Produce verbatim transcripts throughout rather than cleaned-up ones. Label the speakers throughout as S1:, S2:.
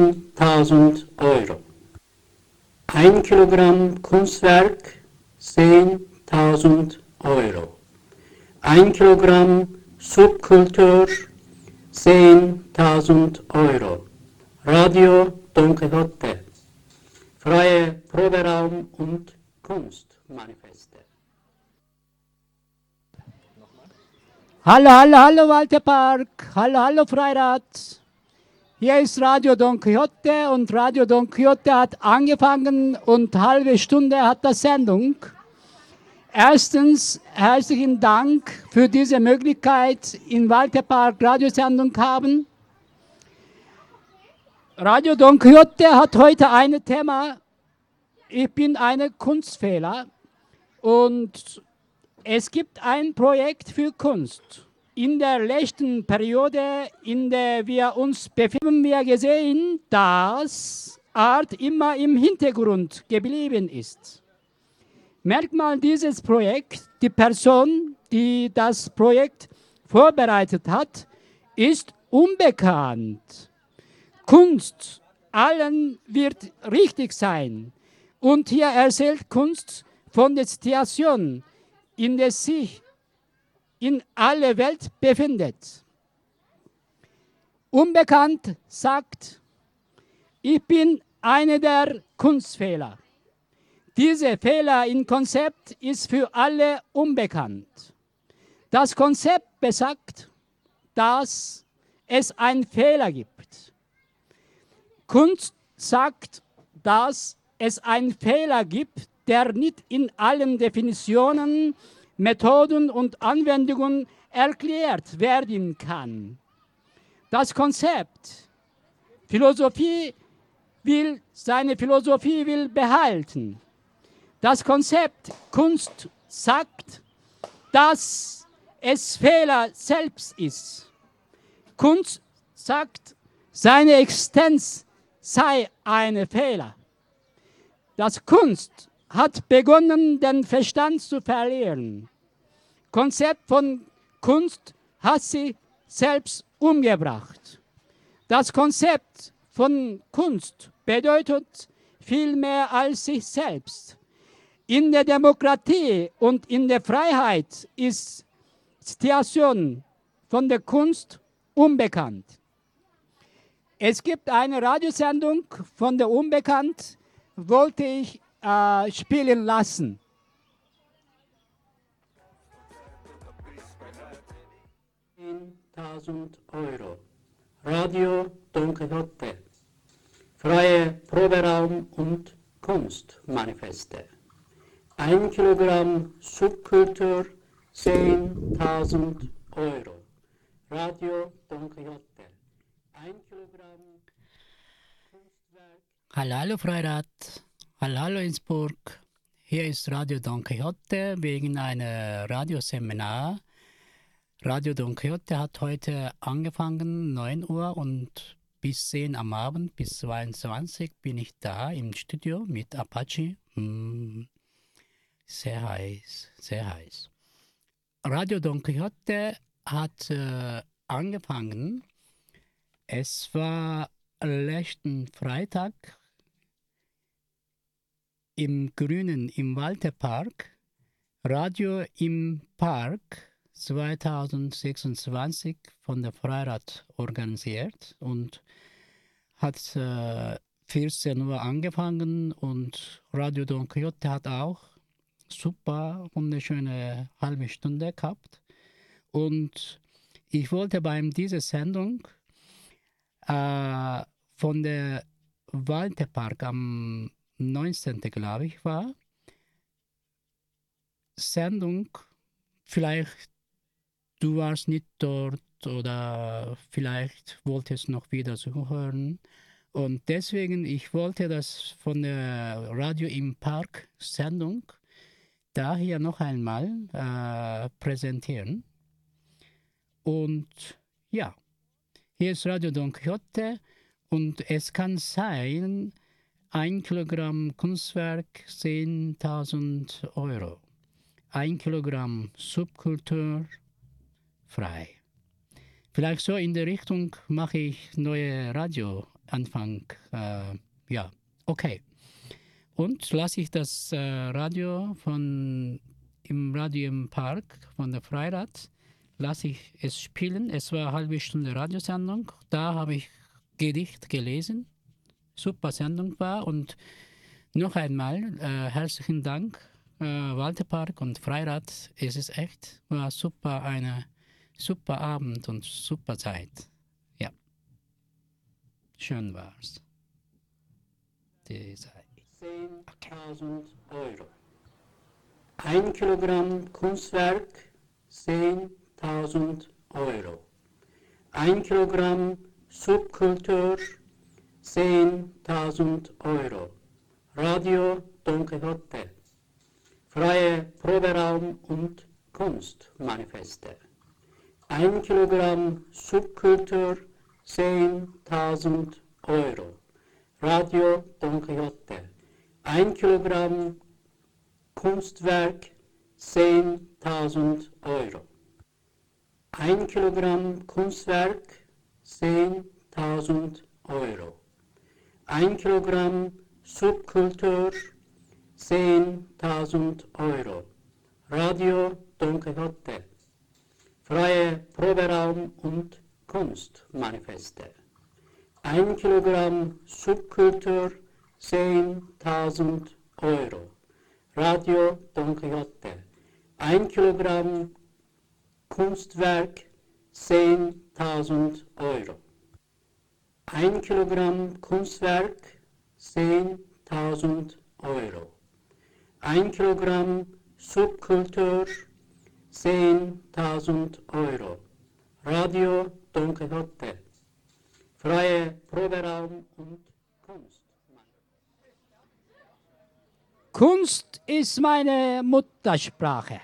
S1: zehntausend Euro. Ein Kilogramm Kunstwerk, zehntausend Euro. Ein Kilogramm Subkultur, zehntausend Euro. Radio Don Quixote. Freie Proberaum und Kunstmanifeste.
S2: Hallo, hallo, hallo Walter Park. Hallo, hallo Freirad. Hier ist Radio Don Quixote und Radio Don Quixote hat angefangen und eine halbe Stunde hat das Sendung. Erstens herzlichen Dank für diese Möglichkeit, in Walter Park Radiosendung haben. Radio Don Quixote hat heute ein Thema. Ich bin ein Kunstfehler und es gibt ein Projekt für Kunst. In der letzten Periode, in der wir uns befinden, haben wir gesehen, dass Art immer im Hintergrund geblieben ist. Merkmal dieses Projekt, die Person, die das Projekt vorbereitet hat, ist unbekannt. Kunst, allen wird richtig sein. Und hier erzählt Kunst von der Situation, in der sich in aller Welt befindet. Unbekannt sagt, ich bin einer der Kunstfehler. Dieser Fehler im Konzept ist für alle unbekannt. Das Konzept besagt, dass es einen Fehler gibt. Kunst sagt, dass es einen Fehler gibt, der nicht in allen Definitionen, Methoden und Anwendungen erklärt werden kann. Das Konzept Philosophie will seine Philosophie will behalten. Das Konzept Kunst sagt, dass es Fehler selbst ist. Kunst sagt, seine Existenz sei ein Fehler. Das Kunst hat begonnen, den Verstand zu verlieren. Konzept von Kunst hat sie selbst umgebracht. Das Konzept von Kunst bedeutet viel mehr als sich selbst. In der Demokratie und in der Freiheit ist die Situation von der Kunst unbekannt. Es gibt eine Radiosendung von der Unbekannt, wollte ich äh, spielen lassen.
S1: zehntausend Euro. Radio Don Quixote. Freie Proberaum und Kunstmanifeste. Ein Kilogramm Subkultur, zehntausend Euro. Radio Don Quixote. Ein Kilogramm Kunstwerk.
S2: Hallo, hallo Freirad. Hallo, hallo Innsbruck. Hier ist Radio Don Quixote wegen einem Radioseminar. Radio Don Quixote hat heute angefangen, neun Uhr, und bis zehn am Abend, bis zweiundzwanzig bin ich da im Studio mit Apache. Hm, sehr heiß, sehr heiß. Radio Don Quixote hat äh, angefangen. Es war letzten Freitag im Grünen, im Walter Park, Radio im Park zweitausendsechsundzwanzig von der Freirad organisiert und hat äh, vierzehn Uhr angefangen, und Radio Don Quixote hat auch super wunderschöne halbe Stunde gehabt. Und ich wollte bei dieser Sendung äh, von der Walter Park am neunzehnten glaube ich war, Sendung, vielleicht du warst nicht dort oder vielleicht wolltest noch wieder zuhören. Und deswegen, ich wollte das von der Radio im Park Sendung daher noch einmal äh, präsentieren. Und ja, hier ist Radio Don Quixote, und es kann sein, ein Kilogramm Kunstwerk zehntausend Euro. Ein Kilogramm Subkultur frei. Vielleicht so in der Richtung mache ich neue Radio Anfang, äh, ja, okay. Und lasse ich das äh, Radio von im Radio im Park von der Freirad, lasse ich es spielen. Es war eine halbe Stunde Radiosendung. Da habe ich Gedicht gelesen. Super Sendung war. Und noch einmal äh, herzlichen Dank, äh, Walterpark und Freirad. Es ist echt, war super, eine super Abend und super Zeit. Ja, schön war's. Die Zeit.
S1: zehntausend Euro. Ein Kilogramm Kunstwerk, zehntausend Euro. Ein Kilogramm Subkultur, zehntausend Euro. Radio Don Quixote. Freie Proberaum und Kunstmanifeste. Ein Kilogramm Subkultur, zehntausend Euro. Radio Don Quixote. Ein Kilogramm Kunstwerk, zehntausend Euro. Ein Kilogramm Kunstwerk, zehntausend Euro. Ein Kilogramm Subkultur, zehntausend Euro. Radio Don Quixote. Freie Proberaum und Kunstmanifeste. Ein Kilogramm Subkultur, zehntausend Euro. Radio Don Quixote. Ein Kilogramm Kunstwerk, zehntausend Euro. Ein Kilogramm Kunstwerk, zehntausend Euro. Ein Kilogramm Subkultur, zehntausend Euro. Radio Don Quixote. Freie Proberaum und Kunst.
S2: Kunst ist meine Muttersprache.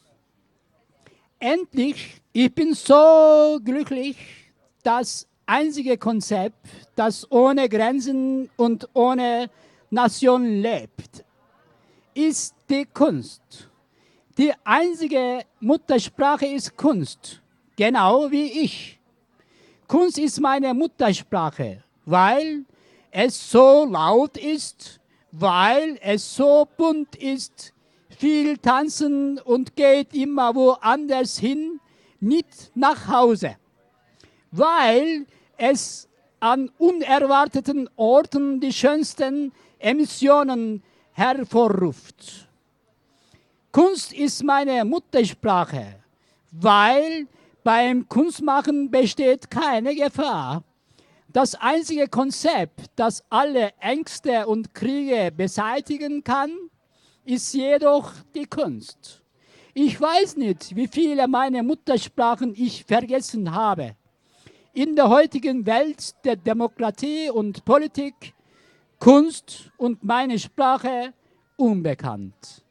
S2: Endlich, ich bin so glücklich, das einzige Konzept, das ohne Grenzen und ohne Nation lebt, ist die Kunst. Die einzige Muttersprache ist Kunst, genau wie ich. Kunst ist meine Muttersprache, weil es so laut ist, weil es so bunt ist, viel tanzen und geht immer woanders hin, nicht nach Hause, weil es an unerwarteten Orten die schönsten Emotionen hervorruft. Kunst ist meine Muttersprache, weil beim Kunstmachen besteht keine Gefahr. Das einzige Konzept, das alle Ängste und Kriege beseitigen kann, ist jedoch die Kunst. Ich weiß nicht, wie viele meiner Muttersprachen ich vergessen habe. In der heutigen Welt der Demokratie und Politik, Kunst und meine Sprache unbekannt.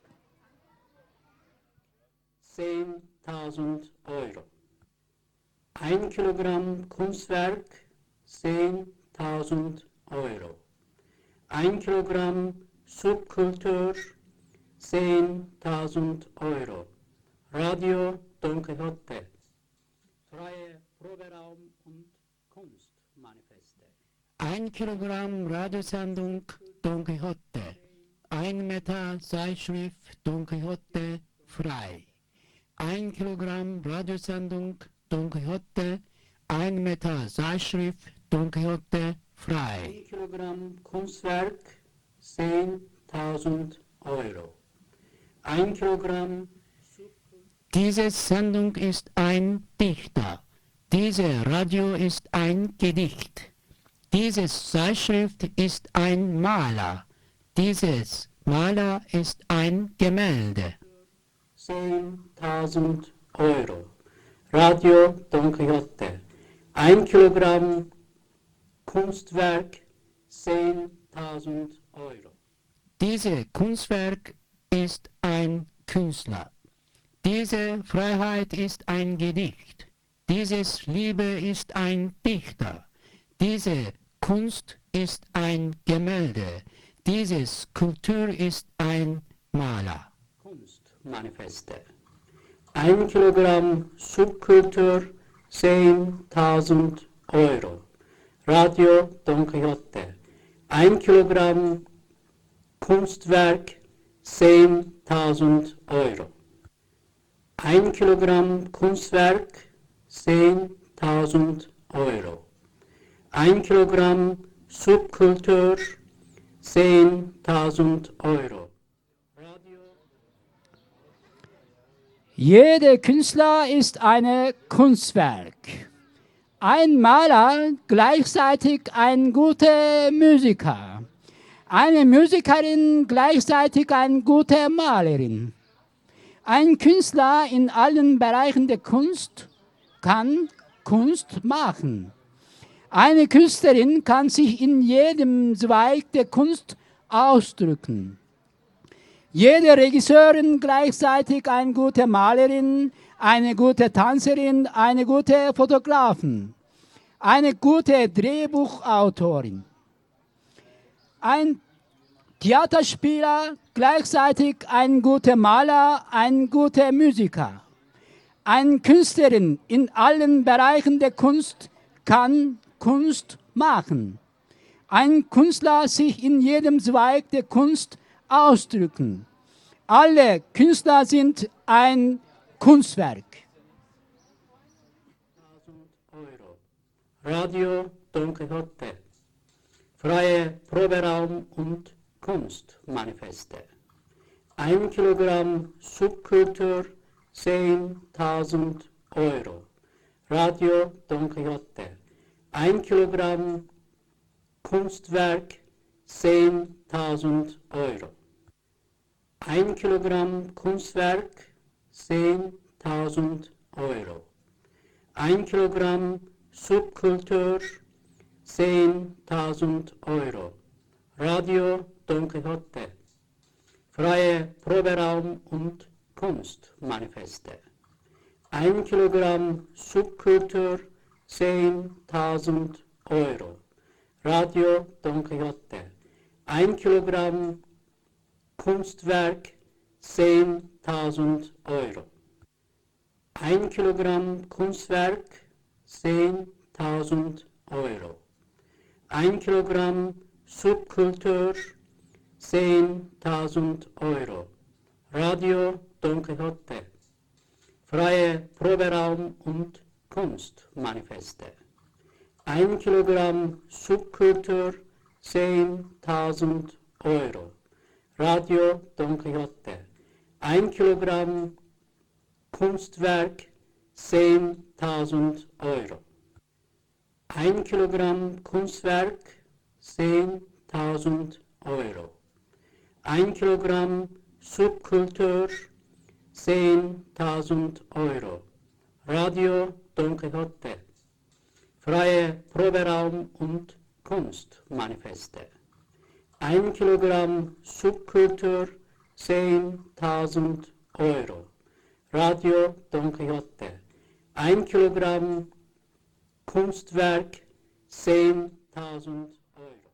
S1: zehntausend Euro. Ein Kilogramm Kunstwerk, zehntausend Euro. Ein Kilogramm Subkultur, zehntausend Euro. Radio Don Quixote. Freie Proberaum und Kunstmanifeste. Ein Kilogramm Radiosendung Don Quixote. Ein Meter Zeitschrift Don Quixote frei. Ein Kilogramm Radiosendung Don Quixote. Ein Meter Zeitschrift Don Quixote frei. Ein Kilogramm Kunstwerk, zehntausend Euro. Ein Kilogramm. Diese Sendung ist ein Dichter. Diese Radio ist ein Gedicht. Diese Zeitschrift ist ein Maler. Dieses Maler ist ein Gemälde. zehntausend Euro. Radio Don Quixote. Ein Kilogramm Kunstwerk, zehntausend Euro. Dieses Kunstwerk ist ein Künstler. Diese Freiheit ist ein Gedicht. Dieses Liebe ist ein Dichter. Diese Kunst ist ein Gemälde. Dieses Kultur ist ein Maler. Kunstmanifeste. Ein Kilogramm Subkultur, zehntausend Euro. Radio Don Quixote. Ein Kilogramm Kunstwerk, zehntausend Euro. Ein Kilogramm Kunstwerk, zehntausend Euro. Ein Kilogramm Subkultur, zehntausend Euro. Radio.
S2: Jeder Künstler ist ein Kunstwerk. Ein Maler gleichzeitig ein guter Musiker. Eine Musikerin gleichzeitig eine gute Malerin. Ein Künstler in allen Bereichen der Kunst kann Kunst machen. Eine Künstlerin kann sich in jedem Zweig der Kunst ausdrücken. Jede Regisseurin gleichzeitig eine gute Malerin, eine gute Tänzerin, eine gute Fotografin, eine gute Drehbuchautorin. Ein Theaterspieler, gleichzeitig ein guter Maler, ein guter Musiker. Eine Künstlerin in allen Bereichen der Kunst kann Kunst machen. Ein Künstler sich in jedem Zweig der Kunst ausdrücken. Alle Künstler sind ein Kunstwerk.
S1: Euro. Radio Don Quixote. Freie Proberaum und Kunstmanifeste. Ein Kilogramm Subkultur, zehntausend Euro. Radio Don Quixote. Ein Kilogramm Kunstwerk, zehntausend Euro. Ein Kilogramm Kunstwerk, zehntausend Euro. Ein Kilogramm Subkultur, zehntausend Euro. Radio Don Quixote. Freie Proberaum und Kunstmanifeste. Ein Kilogramm Subkultur, zehntausend Euro. Radio Don Quixote. Ein Kilogramm Kunstwerk, zehntausend Euro. Ein Kilogramm Kunstwerk, zehntausend Euro. Ein Kilogramm Subkultur, zehntausend Euro. Radio Don Quixote. Freie Proberaum und Kunstmanifeste. Ein Kilogramm Subkultur, zehntausend Euro. Radio Don Quixote. Ein Kilogramm Kunstwerk, zehntausend Euro. Ein Kilogramm Kunstwerk, zehntausend Euro. Ein Kilogramm Subkultur, zehntausend Euro. Radio Don Quixote. Freie Proberaum und Kunstmanifeste. Ein Kilogramm Subkultur, zehntausend Euro. Radio Don Quixote. Ein Kilogramm Kunstwerk, zehntausend Euro.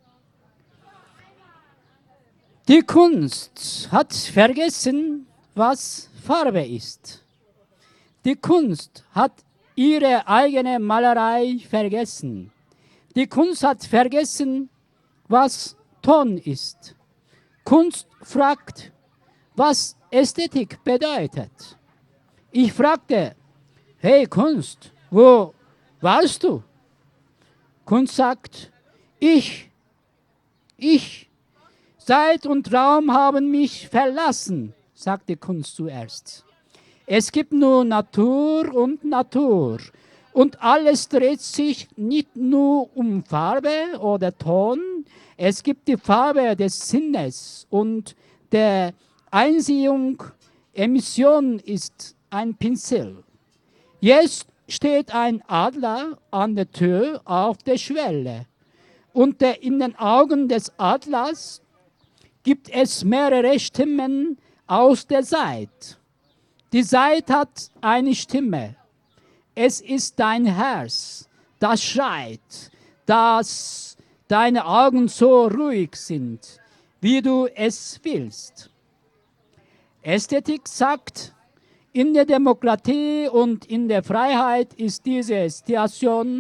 S2: Die Kunst hat vergessen, was Farbe ist. Die Kunst hat ihre eigene Malerei vergessen. Die Kunst hat vergessen, was Ton ist. Kunst fragt, was Ästhetik bedeutet. Ich fragte, hey Kunst, wo warst du? Kunst sagt, ich, ich, Zeit und Raum haben mich verlassen, sagte Kunst zuerst. Es gibt nur Natur und Natur. Und alles dreht sich nicht nur um Farbe oder Ton. Es gibt die Farbe des Sinnes und der Einziehung. Emission ist ein Pinsel. Jetzt steht ein Adler an der Tür auf der Schwelle. Und der, in den Augen des Adlers gibt es mehrere Stimmen aus der Zeit. Die Zeit hat eine Stimme. Es ist dein Herz, das schreit, dass deine Augen so ruhig sind, wie du es willst. Ästhetik sagt, in der Demokratie und in der Freiheit ist diese Situation,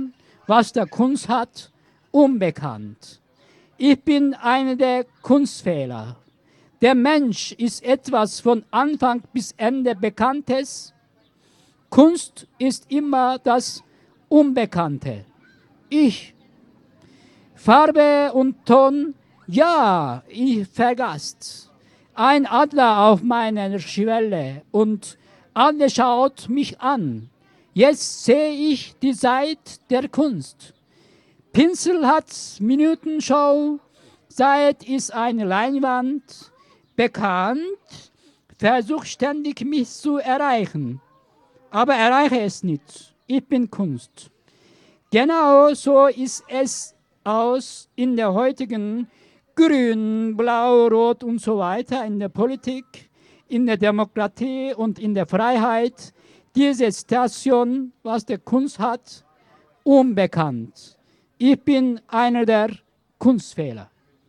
S2: was der Kunst hat, unbekannt. Ich bin einer der Kunstfehler. Der Mensch ist etwas von Anfang bis Ende Bekanntes. Kunst ist immer das Unbekannte. Ich. Farbe und Ton, ja, ich vergaß. Ein Adler auf meiner Schwelle und alle schaut mich an. Jetzt sehe ich die Seite der Kunst. Pinsel hat Minutenshow, Zeit ist eine Leinwand, bekannt, versuch ständig mich zu erreichen, aber erreiche es nicht. Ich bin Kunst. Genau so ist es aus in der heutigen Grün, Blau, Rot und so weiter, in der Politik, in der Demokratie und in der Freiheit. Diese Station, was der Kunst hat, unbekannt. Ich bin einer der Kunstfehler.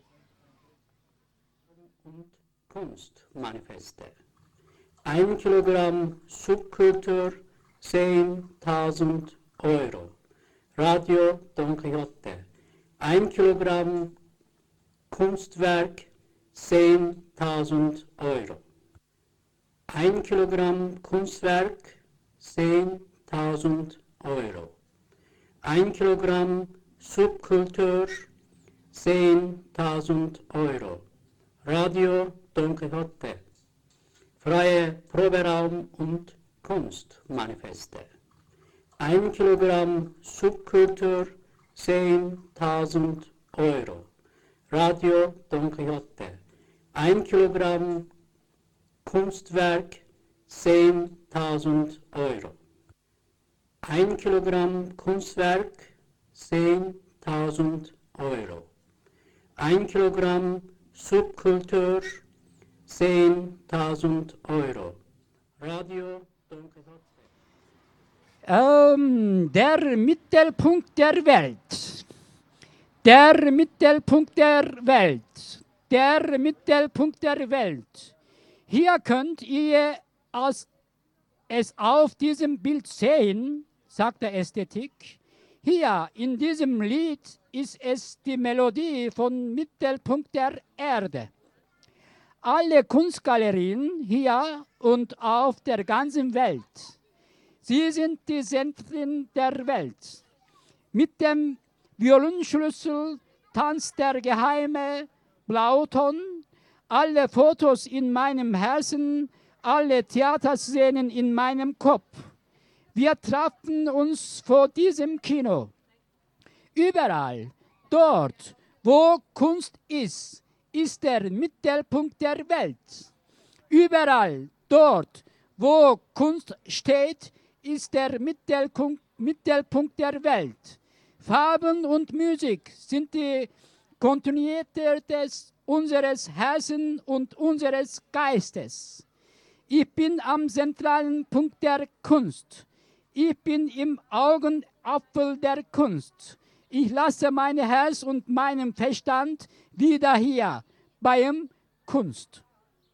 S1: Und Kunstmanifeste. Ein Kilogramm Subkultur, zehntausend Euro. Radio Don Quixote. Ein Kilogramm Kunstwerk, zehntausend Euro. Ein Kilogramm Kunstwerk, zehntausend Euro. Ein Kilogramm Subkultur, zehntausend Euro. Radio Don Quixote. Freie Proberaum und Kunstmanifeste. Ein Kilogramm Subkultur, zehntausend Euro. Radio Don Quixote. Ein Kilogramm Kunstwerk, zehntausend Euro. Ein Kilogramm Kunstwerk, zehntausend Euro. Ein Kilogramm Subkultur, zehntausend Euro. Radio Don Quixote.
S2: Ähm, der Mittelpunkt der Welt. Der Mittelpunkt der Welt. Der Mittelpunkt der Welt. Hier könnt ihr als es auf diesem Bild sehen, sagt der Ästhetik. Hier in diesem Lied ist es die Melodie von Mittelpunkt der Erde. Alle Kunstgalerien hier und auf der ganzen Welt, sie sind die Zentren der Welt. Mit dem Violinschlüssel tanzt der geheime Blauton. Alle Fotos in meinem Herzen, alle Theaterszenen in meinem Kopf. Wir trafen uns vor diesem Kino. Überall, dort, wo Kunst ist, ist der Mittelpunkt der Welt. Überall, dort, wo Kunst steht, ist der Mittelpunkt, Mittelpunkt der Welt. Farben und Musik sind die Kontinuität des, unseres Herzens und unseres Geistes. Ich bin am zentralen Punkt der Kunst. Ich bin im Augenapfel der Kunst. Ich lasse mein Herz und meinen Verstand wieder hier beim Kunst.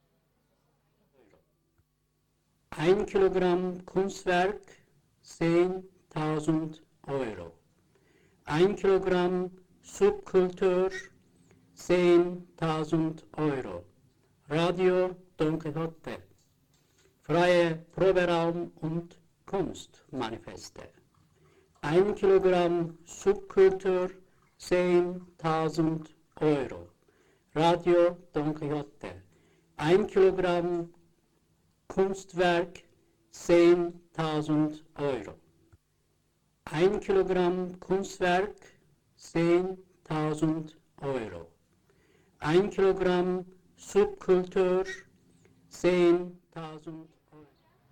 S1: Ein Kilogramm Kunstwerk, zehntausend Euro. Ein Kilogramm Subkultur, zehntausend Euro. Radio Don Quixote. Freie Proberaum und Kunstmanifeste. Ein Kilogramm Subkultur, zehntausend Euro. Radio Don Quixote. Ein Kilogramm Kunstwerk, zehntausend Euro. Ein Kilogramm Kunstwerk, zehntausend Euro. Ein Kilogramm Subkultur, zehntausend Euro.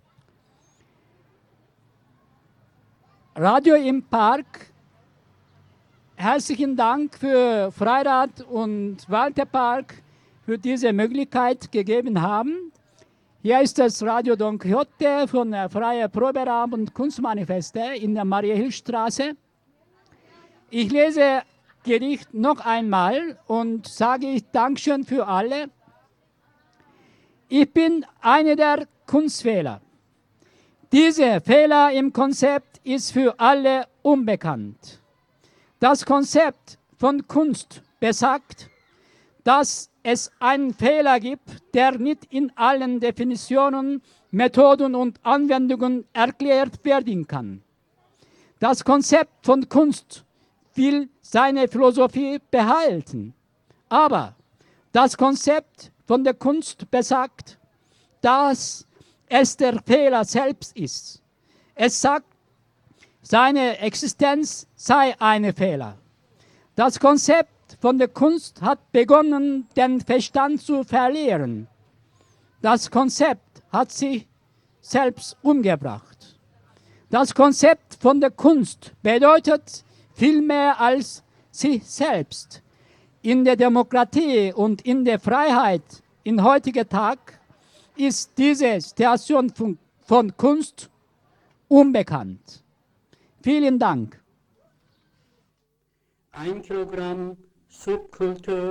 S2: Radio im Park, herzlichen Dank für Freirad und Walter Park für diese Möglichkeit gegeben haben. Hier ist das Radio Don Quixote von der Freie Proberaum und Kunstmanifeste in der Maria-Hilf-Straße. Ich lese Gedicht noch einmal und sage ich Dankeschön für alle. Ich bin einer der Kunstfehler. Dieser Fehler im Konzept ist für alle unbekannt. Das Konzept von Kunst besagt, dass es einen Fehler gibt, der nicht in allen Definitionen, Methoden und Anwendungen erklärt werden kann. Das Konzept von Kunst will seine Philosophie behalten, aber das Konzept von der Kunst besagt, dass es der Fehler selbst ist. Es sagt, seine Existenz sei ein Fehler. Das Konzept von der Kunst hat begonnen, den Verstand zu verlieren. Das Konzept hat sich selbst umgebracht. Das Konzept von der Kunst bedeutet viel mehr als sich selbst. In der Demokratie und in der Freiheit im heutigen Tag ist diese Situation von, von Kunst unbekannt. Vielen Dank.
S1: Ein Kilogramm Subkultur,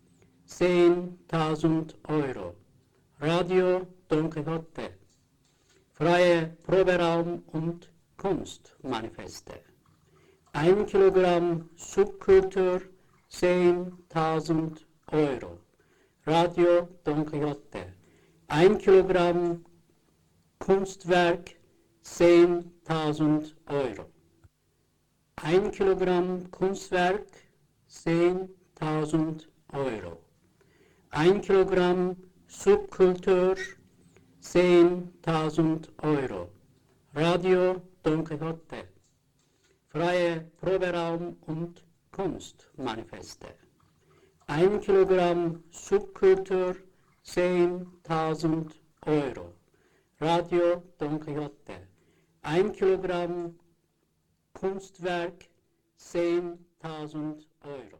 S1: zehntausend Euro. Radio Don Quixote. Freie Proberaum und Kunstmanifeste. Ein Kilogramm Subkultur, zehntausend Euro. Radio Don Quixote. Ein Kilogramm Kunstwerk, zehntausend Euro. Ein Kilogramm Kunstwerk, zehntausend Euro. Ein Kilogramm Subkultur, zehntausend Euro. Radio Don Quixote. Freie Proberaum und Kunstmanifeste. Ein Kilogramm Subkultur, zehntausend Euro. Radio Don Quixote. Ein Kilogramm Kunstwerk, zehntausend Euro.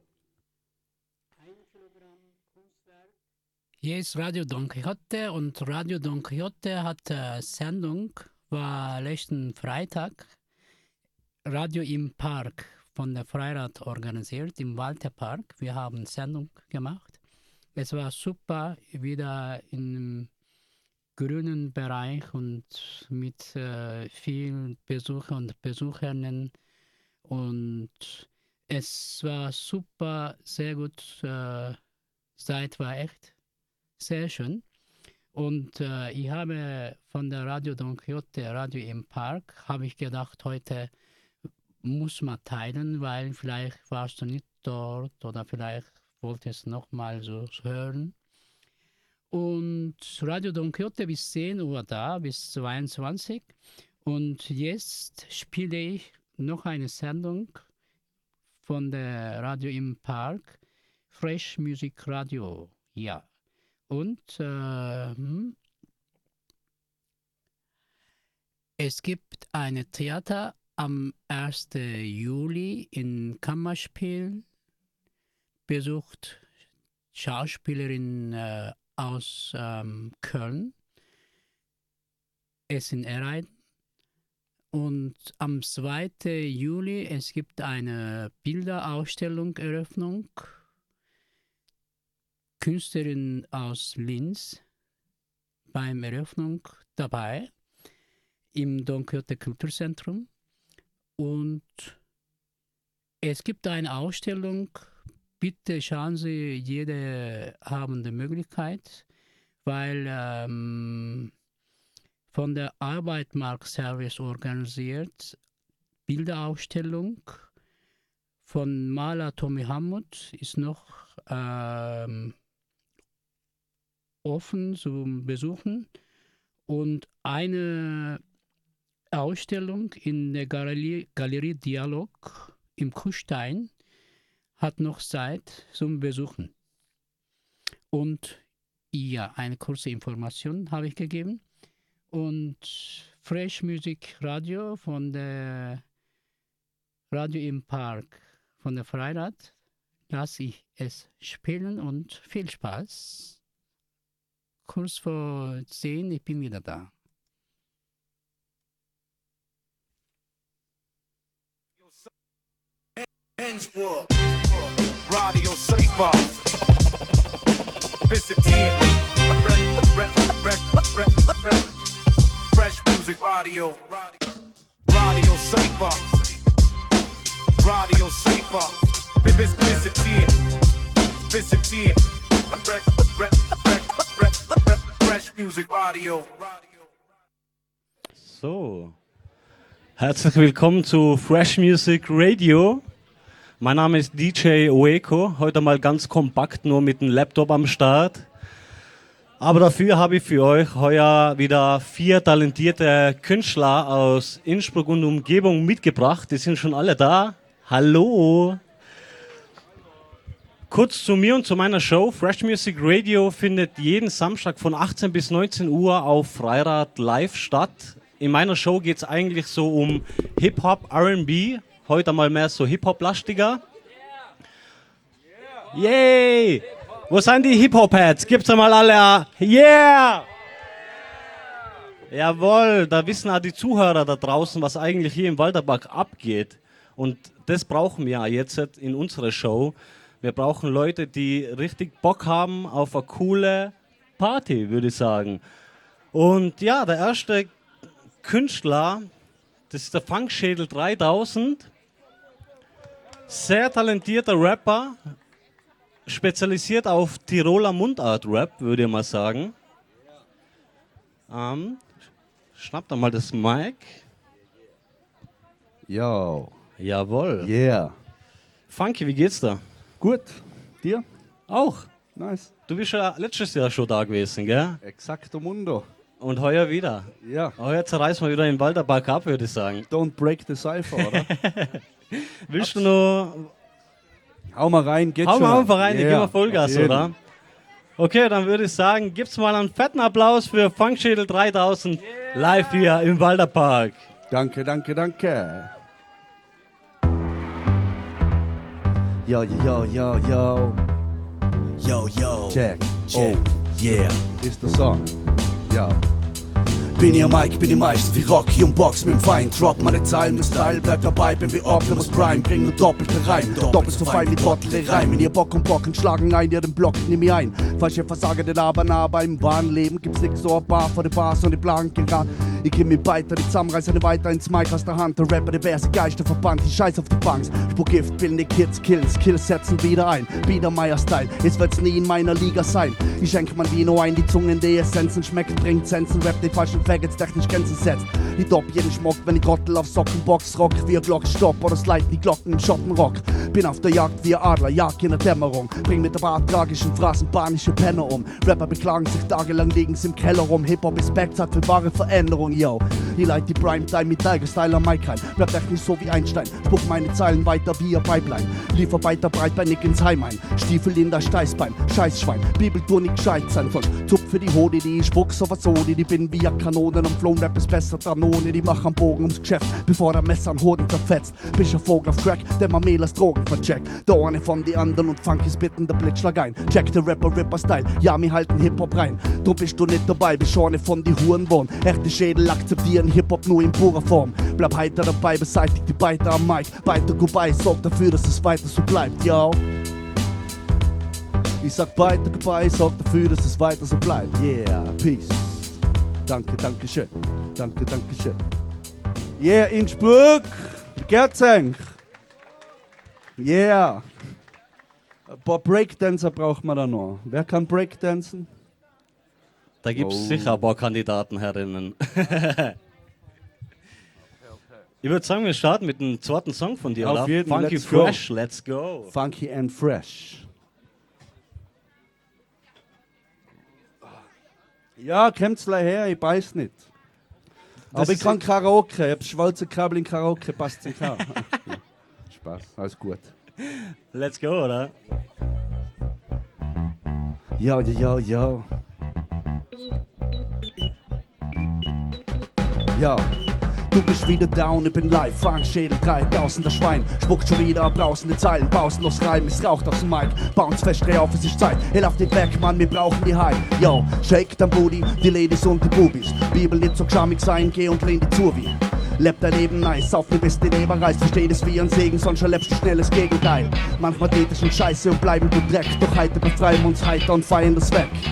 S1: Ein Kilogramm Kunstwerk.
S2: Hier ist Radio Don Quixote und Radio Don Quixote hat äh, Sendung, war letzten Freitag, Radio im Park von der Freirad organisiert, im Walterpark. Wir haben Sendung gemacht. Es war super, wieder im grünen Bereich und mit äh, vielen Besuchern und Besucherinnen. Und es war super, sehr gut. Äh, Zeit war echt sehr schön. Und äh, ich habe von der Radio Don Quixote, Radio im Park, habe ich gedacht, heute muss man teilen, weil vielleicht warst du nicht dort oder vielleicht wolltest du noch mal so hören. Und Radio Don Quixote bis zehn Uhr da, bis zweiundzwanzig. Und jetzt spiele ich noch eine Sendung von der Radio im Park, Fresh Music Radio, ja. Und äh, es gibt ein Theater am ersten Juli in Kammerspiel, besucht Schauspielerin äh, aus ähm, Köln, es in Ereiden. Und am zweiten Juli, es gibt eine Bilderausstellung, Eröffnung, Künstlerin aus Linz beim Eröffnung dabei im Don Quixote Kulturzentrum. Und es gibt eine Ausstellung, bitte schauen Sie, jede haben die Möglichkeit, weil ähm, von der Arbeitmarktservice organisiert, Bilderausstellung von Maler Tommy Hammut ist noch ähm, offen zum Besuchen und eine Ausstellung in der Galerie, Galerie Dialog im Kuhstein hat noch Zeit zum Besuchen. Und ja, eine kurze Information habe ich gegeben. Und Fresh Music Radio von der Radio im Park von der Freirad lasse ich es spielen und viel Spaß. Kurz vor zehn, ich bin wieder da.
S3: Innsbruck, Radio Safer. Visit Fresh Music Radio, Radio Safer. Radio safer. Vis- Visited, visited. Fresh Music Radio.
S1: So, herzlich willkommen zu Fresh Music Radio. Mein Name ist D J Oeko, heute mal ganz kompakt, nur mit dem Laptop am Start. Aber dafür habe ich für euch heuer wieder vier talentierte Künstler aus Innsbruck und Umgebung mitgebracht. Die sind schon alle da. Hallo! Kurz zu mir und zu meiner Show. Fresh Music Radio findet jeden Samstag von achtzehn bis neunzehn Uhr auf Freirad live statt. In meiner Show geht es eigentlich so um Hip-Hop, R and B. Heute mal mehr so Hip-Hop-lastiger. Yay! Wo sind die Hip-Hop-Heads? Gibt's einmal alle? Yeah! Jawohl, da wissen auch die Zuhörer da draußen, was eigentlich hier im Walderpark abgeht. Und das brauchen wir jetzt in unserer Show. Wir brauchen Leute, die richtig Bock haben auf eine coole Party, würde ich sagen. Und ja, der erste Künstler, das ist der Funkschädel dreitausend. Sehr talentierter Rapper, spezialisiert auf Tiroler Mundart-Rap, würde ich mal sagen. Ähm, schnappt doch mal das Mic.
S4: Yo,
S1: Jawohl.
S4: yeah.
S1: Funky, wie geht's da?
S4: Gut, dir?
S1: Auch.
S4: Nice.
S1: Du bist ja letztes Jahr schon da gewesen, gell?
S4: Exacto mundo.
S1: Und heuer wieder.
S4: Ja.
S1: Heuer zerreißen wir wieder den Walderpark ab, würde ich sagen.
S4: Don't break the cipher, oder?
S1: Willst du noch...
S4: Hau mal rein, geht
S1: Hau
S4: schon.
S1: mal einfach rein, ich
S4: Yeah,
S1: gebe mal Vollgas,
S4: auf jeden.
S1: oder? Okay, dann würde ich sagen, gibt's mal einen fetten Applaus für Funkschädel dreitausend live hier im Walderpark.
S4: Danke, danke, danke. Yo, yo, yo, yo.
S5: Yo, yo,
S4: Check.
S5: check, yeah.
S4: Oh, ist der Song. Ja.
S5: Bin ihr Mike, bin die Meister wie Rocky und Box mit dem Feind. Drop meine Zeilen mit Style, bleib dabei, bin wie Optimus Prime. Bring nur doppelte Reim, doppelt so fein wie Trottel Reim. In ihr Bock und Bocken schlagen ein, ihr den Block, nimm mich ein. Falsche Versager, den aber nah beim wahren Leben. Gibt's nix so ein Bar vor den Bars und die blanken Rad. Ich geh mir weiter, die zusammenreißen weiter ins Mic aus der Hand. Der Rapper, der Verse, Geister verbannt, die Scheiß auf die Banks. Spur Gift, bilden die Kids, Kills, Kills setzen wieder ein. Biedermeier-Style, es wird's nie in meiner Liga sein. Ich schenke mein Vino ein, die Zungen, die Essenzen schmeckt, bringt Sensen, Rap, die falschen Faggots, technisch Grenzen setzt. Ich dopp jeden Schmock, wenn ich Trottel auf Sockenbox rock, wie ein Glockstopp oder slide die Glocken im Schottenrock. Bin auf der Jagd wie ein Adler, jag in der Dämmerung. Bring mit der Bart tragischen Phrasen panische Penner um. Rapper beklagen sich tagelang, liegen's im Keller rum. Hip-Hop ist back, Zeit für wahre Veränderung, yo. Ich leite die Primetime mit Tiger-Style am Mic rein. Rap technisch so wie Einstein, spuck meine Zeilen weiter wie ein Pipeline. Liefer weiter breit bei Nick ins Heim ein. Stiefel in der Steißbein, Scheißschwein. Bibeltour nicht gescheit sein, sonst zupf für die Hode, die ich spuck so was Odi. Die bin wie a Kanonen und Flown, Rap ist besser dran ohne. Die mach am Bogen ums Geschäft, bevor der Messer an Hoden zerfetzt. Bist ein Vogel auf Crack, der mal Mehl als Drogen vercheckt. Der eine von die anderen und Funkys bitten der Blitzschlag ein. Check der Rapper, Ripper-Style, ja, mir halten Hip-Hop rein. Drum bist du nicht dabei, bist schon eine von die Huren wohnen. Echte Schädel akzeptieren Hip-Hop nur in purer Form. Bleib heiter dabei, beseitigt die Beiter am Mic. Beiter goodbye, sorg dafür, dass es weiter so bleibt, yo. Ich sag beiter goodbye, sorg dafür, dass es weiter so bleibt. Yeah, peace. Danke, danke schön. Danke, danke schön. Yeah, Innsbruck. Gerzeng. Yeah. Ein paar Breakdancer braucht man da noch. Wer kann Breakdancen?
S1: Da gibt's
S4: Oh.
S1: sicher ein paar Kandidaten herinnen. Ich würde sagen, wir starten mit dem zweiten Song von dir,
S4: Auf
S1: oder?
S4: jeden,
S1: Funky
S4: let's go.
S1: Fresh, let's go.
S4: Funky and fresh. Ja, kommt's gleich her, ich beiß nicht.
S1: Das
S4: Aber ich
S1: ist-
S4: kann Karaoke, ich hab schwarze Kabel in Karaoke, passt sich an. Ja. Spaß, alles gut.
S1: Let's go, oder?
S4: Yo, yo, yo, yo. Yo. Du bist wieder down, ich bin live, Funkschädel dreitausender Schwein. Spuckt schon wieder brausende Zeilen, pausenlos Reim, es raucht aus dem Mic. Bounce fest, dreh auf, es ist Zeit. Hey, lauf nicht weg, Mann, wir brauchen die High. Yo, shake dein Booty, die Ladies und die Bubis. Bibel nicht so schamig sein, geh und lehn die zu wie. Leb dein Leben nice, auf mir bis die Leber reißt. Versteh das wie ein Segen, sonst erlebst du schnelles Gegenteil. Manchmal geht es schon scheiße und bleiben du Dreck. Doch heute befreien wir uns heiter und feiern das weg.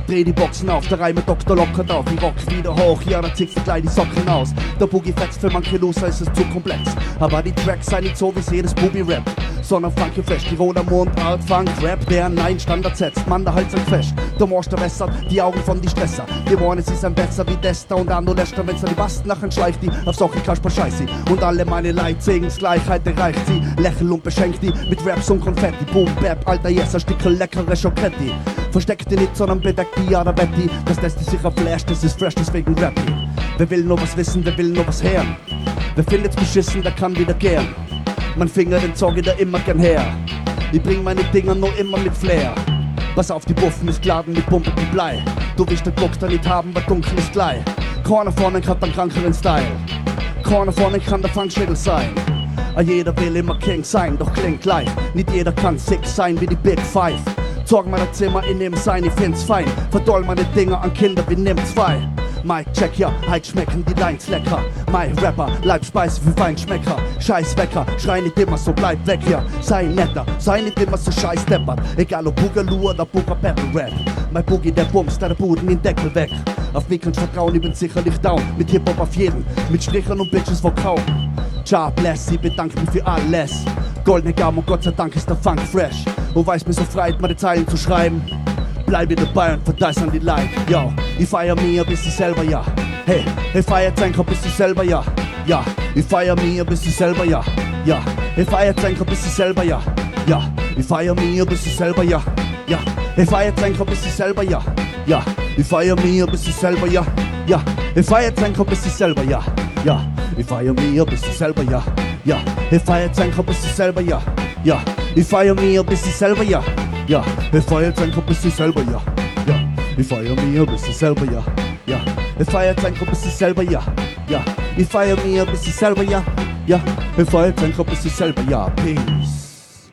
S4: Dreh die Boxen auf, der Reime Doktor locker drauf. Ich rock wieder hoch, ja, da zieht gleich die Socken aus. Der Boogie fetzt für manche Loser, ist es zu komplex. Aber die Tracks seien nicht so, wie's jedes Boogie Rap. Sondern funky fresh, Tiroler Mund, Art, Funk, Rap, der nein Standard setzt. Man, der Hals sind fest, der Morsch, der wässert, die Augen von die Stresser. Die wollen, es ist ein besser wie Dester und Ando lässt, wenn's an die Basten nachher schleicht die auf Sochi Kasper Scheiße. Und alle meine Leid segen's Gleichheit erreicht sie. Lächeln und beschenkt die mit Raps und Konfetti. Boom, Bap, alter Yes, ein Stückchen leckere Schoketti. Versteckt die nicht, sondern bedeckt die, ja, da wett die. Das lässt die sicher flash, das ist fresh, deswegen rap die. Wer will nur was wissen, wer will nur was hören? Wer findet's beschissen, der kann wieder gern. Mein Finger, den zog ich da immer gern her. Ich bring meine Dinger nur immer mit Flair. Pass auf, die Buffen ist geladen mit Pumpe und Blei. Du willst den Bock da nicht haben, weil dunkel ist gleich. Keiner vorne hat einen krankeren Style. Keiner vorne kann der Fangschädel sein. A jeder will immer King sein, doch klingt gleich. Nicht jeder kann sick sein wie die Big Five. Sorg mein Zimmer in dem sein, ich find's fein. Verdoll meine Dinger an Kinder wie nimm zwei. Mike check ja, halt schmecken die Lines lecker. My Rapper, Leibspeise für Feinschmecker. Scheiß Wecker, schrei nicht immer so, bleib weg hier. Sei netter, sei nicht immer so scheiß deppert. Egal ob Boogaloo oder Booger Battle Rap. Mein Boogie, der bumst, der Buden in Deckel weg. Auf mich kannst vertrauen, ich bin sicherlich down. Mit Hip-Hop auf jeden, mit Strichern und Bitches wo kaum. Ciao, bless, ich bedanke mich für alles. Goldene Gaum und Gott sei Dank ist der Funk fresh. Und weiß mir so freit, meine Zeilen zu schreiben. Bleibe dabei und verdice an die Leid. Yo, ich feier mir bis ich selber ja. Hey, ich feier Zenker bis ich selber ja. Ja, ich feier mir bis ich selber ja. Ja, ich feier Zenker bis ich selber ja. Ja, ich feier mir bis ich selber ja. Ja, ich feier Zenker bis ich selber ja. Ja, ich feier mir bis ich selber ja. Ja, ich feier Zenker bis ich selber ja. Ja, ich feier mir bis ich selber ja. Ja, ich feier Zenker bis ich selber ja. Ja, ich feier mir bis ich selber ja. Ja, ich feier Zenker bis ich selber ja. Ja, ich feier mir bis ich selber ja. Ja, ich feier Zenker bis ich selber ja. Ja, ich feier mir bis ich selber ja. Ja, ich feier Zenker bis ich selber ja. Peace.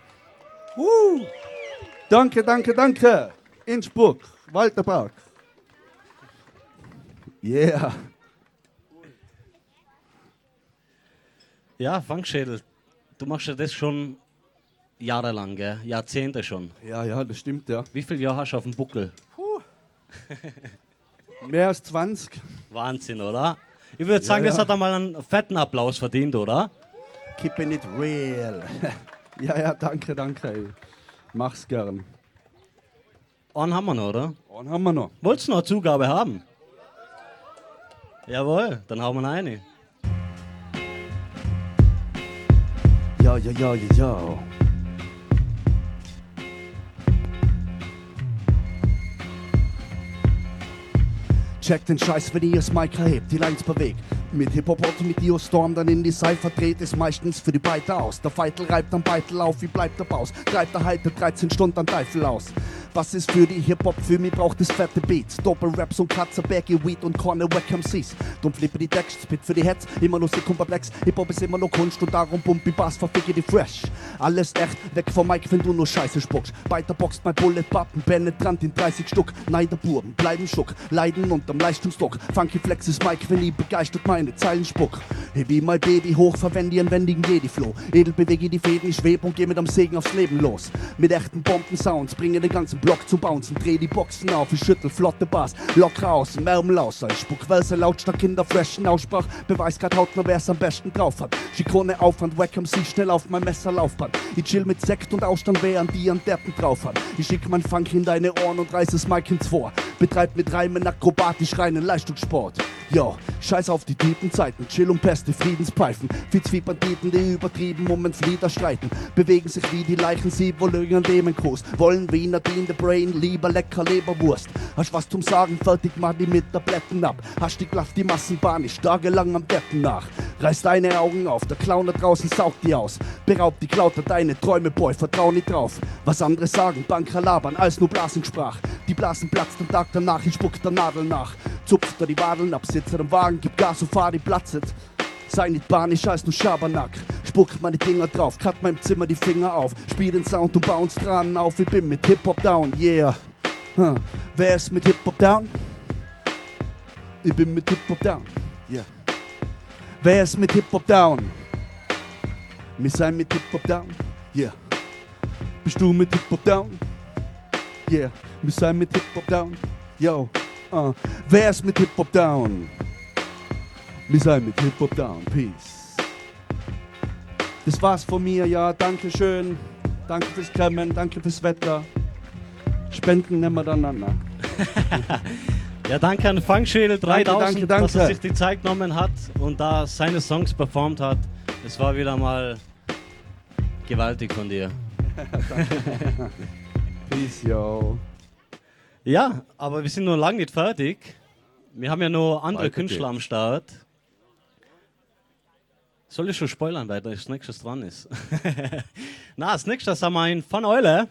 S4: Woo. Danke, danke, danke. Innsbruck, Walterpark. Yeah.
S1: Ja, Fangschädel, du machst ja das schon jahrelang, gell? Jahrzehnte schon.
S4: Ja, ja, das stimmt, ja.
S1: Wie viele Jahre hast du auf dem Buckel?
S4: Mehr als zwanzig.
S1: Wahnsinn, oder? Ich würde sagen,
S4: Ja,
S1: das
S4: ja.
S1: hat einmal einen fetten Applaus verdient, oder?
S4: Keeping it real. Ja, ja, danke, danke. Ey. Mach's gern.
S1: Einen haben wir noch, oder?
S4: Und haben wir noch.
S1: Wolltest du noch eine Zugabe haben? Jawohl, dann hauen wir eine.
S4: Ja, ja, ja, ja, ja. Check den Scheiß, wenn ihr das Mic erhebt, die Lines bewegt. Mit Hip-Hop oder mit Dio-Storm dann in die Cypher dreht, ist meistens für die Beite aus. Der Feitel reibt am Beitel auf, wie bleibt der Baus? Treibt der Heite dreizehn Stunden an Teufel aus. Was ist für die Hip-Hop? Für mich braucht es fette Beats. Doppel-Raps und Katze, Baggy, Weed und Corner, Wack M Cs. Dumm flippe die Decks, Spit für die Heads, immer nur sick und perplex. Hip-Hop ist immer nur Kunst und darum pump ich Bass, verficke die Fresh. Alles echt, weg vom Mic, wenn du nur Scheiße spuckst. Weiter boxt mein Bullet-Button, penetrant in dreißig Stück. Neiderbuben, bleiben Schuck, leiden unterm Leistungsdruck. Funky Flex ist Mike, wenn ich begeistert meine Zeilen spuck. Hey, wie mein Baby hoch, verwende ihren wendigen Jedi-Flow. Edel bewege die Fäden, ich schweb und geh mit am Segen aufs Leben los. Mit echten Bomben-Sounds, bringe den ganzen Block zu bouncen. Dreh die Boxen auf, ich schüttel flotte Bass. Locker aus, Märmel aus, ich spuck Wälse lautstark in der freshen Aussprach. Beweis grad hautnah, wer's am besten drauf hat. Schikone Aufwand, Wack M C schnell auf mein Messerlaufband. Ich chill mit Sekt und Ausstand, während die an Deppen drauf hat. Ich schick mein Funk in deine Ohren und reiß das Mic ins Vor. Betreib mit Reimen akrobatisch reinen Leistungssport. Yo, scheiß auf die tiefen Zeiten, chill und Pest, die Friedenspfeifen. Fitz wie Banditen, die übertrieben um ein Flieder streiten. Bewegen sich wie die Leichen, sie wollen ihren Leben groß. Wollen wie Nadine the Brain, lieber lecker Leberwurst. Hast was zum Sagen, fertig mach die mit Tabletten ab. Hast die Klaff, die Massenbahn, ich tagelang am Deppen nach. Reiß deine Augen auf, der Clown da draußen saugt die aus. Beraubt die Klauter deine Träume, Boy, vertrau nicht drauf. Was andere sagen, Banker labern, als nur Blasensprach. Die Blasen platzt am Tag danach, ich spuck der Nadel nach. Zupft er die Wadeln ab, sitzt er am Wagen, gib Gas und fahr die platzet. Sei nicht panisch, als nur Schabernack. Spuck meine Dinger drauf, cut meinem Zimmer die Finger auf. Spiel den Sound und bounce dran auf, ich bin mit Hip-Hop down, yeah. Huh. Wer ist mit Hip-Hop down? Ich bin mit Hip-Hop down, yeah. Wer ist mit Hip-Hop down? Wir sein mit Hip-Hop down, yeah. Bist du mit Hip-Hop down? Yeah. Wir sein mit Hip-Hop down, Yo, uh, wer ist mit Hip-Hop down? Wir sind mit Hip-Hop down, peace. Das war's von mir, ja, danke schön. Danke fürs Kommen, danke fürs Wetter. Spenden nehmen wir dann an.
S1: Ja, danke an Fangschädel dreitausend,
S4: danke, danke,
S1: dass er
S4: danke.
S1: sich die Zeit genommen hat und da seine Songs performt hat. Es war wieder mal gewaltig von dir.
S4: Peace, yo.
S1: Ja, aber wir sind noch lange nicht fertig. Wir haben ja noch andere
S4: Weiter
S1: Künstler
S4: geht's.
S1: am Start. Soll ich schon spoilern, weil das nächstes dran ist? Na, als nächstes haben wir einen von Eule.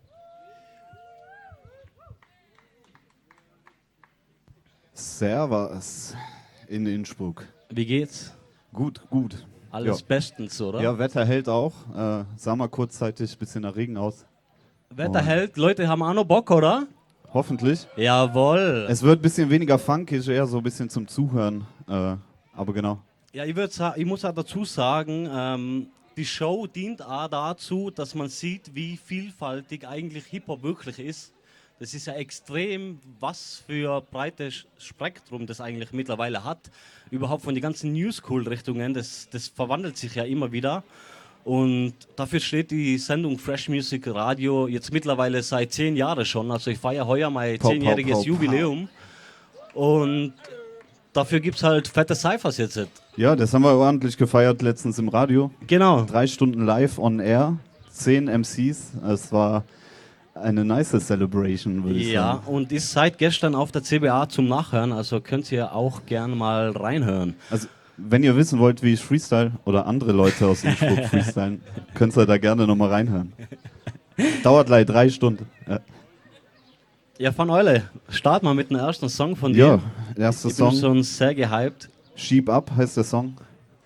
S6: Servus in Innsbruck.
S1: Wie geht's?
S6: Gut, gut.
S1: Alles
S6: Ja.
S1: bestens, oder?
S6: Ja, Wetter hält auch. Äh, sah mal kurzzeitig ein bisschen nach Regen aus.
S1: Wetter
S6: Oh.
S1: hält, Leute haben auch noch Bock, oder?
S6: Hoffentlich.
S1: Jawohl.
S6: Es wird ein bisschen weniger funkig, eher so ein bisschen zum Zuhören. Äh, aber genau.
S1: Ja, ich, würd sa- ich muss auch dazu sagen, ähm, die Show dient auch dazu, dass man sieht, wie vielfältig eigentlich Hip-Hop wirklich ist. Das ist ja extrem, was für breites Spektrum das eigentlich mittlerweile hat. Überhaupt von den ganzen New-School-Richtungen, das, das verwandelt sich ja immer wieder. Und dafür steht die Sendung Fresh Music Radio jetzt mittlerweile seit zehn Jahren schon. Also ich feiere heuer mein
S6: Pau, pau,
S1: zehnjähriges
S6: pau, pau.
S1: Jubiläum. Und dafür gibt es halt fette Cyphers jetzt.
S6: Ja, das haben wir ordentlich gefeiert letztens im Radio.
S1: Genau.
S6: Drei Stunden live on air, zehn M Cs. Es war eine nice Celebration, würde ich
S1: Ja,
S6: sagen.
S1: und ist seit gestern auf der C B A zum Nachhören, also könnt ihr auch gern mal reinhören.
S6: Also, wenn ihr wissen wollt, wie ich Freestyle oder andere Leute aus Innsbruck freestylen, könnt ihr da gerne nochmal reinhören. Dauert leider drei Stunden. Ja,
S1: Ja, von Eule, start mal mit dem ersten Song von dir.
S6: ja erster
S1: Ich bin
S6: Song.
S1: schon sehr gehypt.
S6: Sheep Up heißt der Song.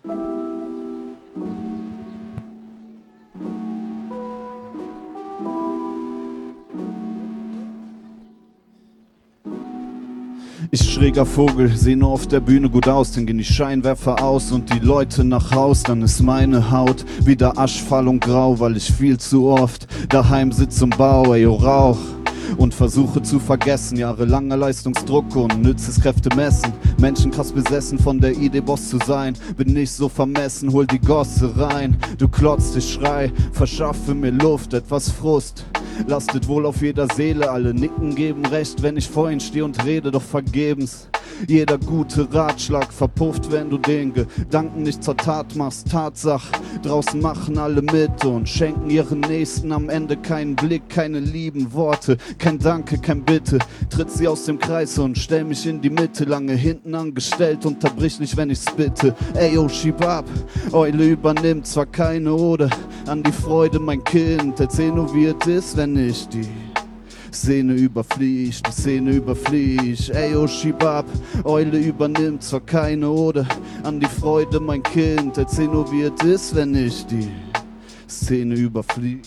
S6: Ich schräger Vogel, seh nur auf der Bühne gut aus, dann gehen die Scheinwerfer aus und die Leute nach Haus, dann ist meine Haut wieder aschfahl und grau, weil ich viel zu oft daheim sitz und bau, ey, oh, Rauch. Und versuche zu vergessen, jahrelanger Leistungsdruck und Nützeskräfte messen. Menschen krass besessen von der Idee Boss zu sein. Bin nicht so vermessen, hol die Gosse rein. Du klotzt, ich schrei, verschaffe mir Luft, etwas Frust. Lastet wohl auf jeder Seele, alle nicken, geben recht, wenn ich vor ihnen stehe und rede, doch vergebens. Jeder gute Ratschlag verpufft, wenn du den Gedanken nicht zur Tat machst. Tatsach, draußen machen alle mit und schenken ihren Nächsten am Ende keinen Blick, keine lieben Worte, kein Danke, kein Bitte. Tritt sie aus dem Kreis und stell mich in die Mitte, lange hinten angestellt, unterbrich nicht, wenn ich's bitte. Ey, oh, schieb ab, Eule übernimmt zwar keine Ode an die Freude, mein Kind, erzähl nur, wie es ist, wenn ich die Szene überfliegt, die Szene überfliegt. Ey, oh, schieb ab, Eule übernimmt zwar keine Ode an die Freude, mein Kind, erzähl nur, wie es ist, wenn ich die Szene überflieg.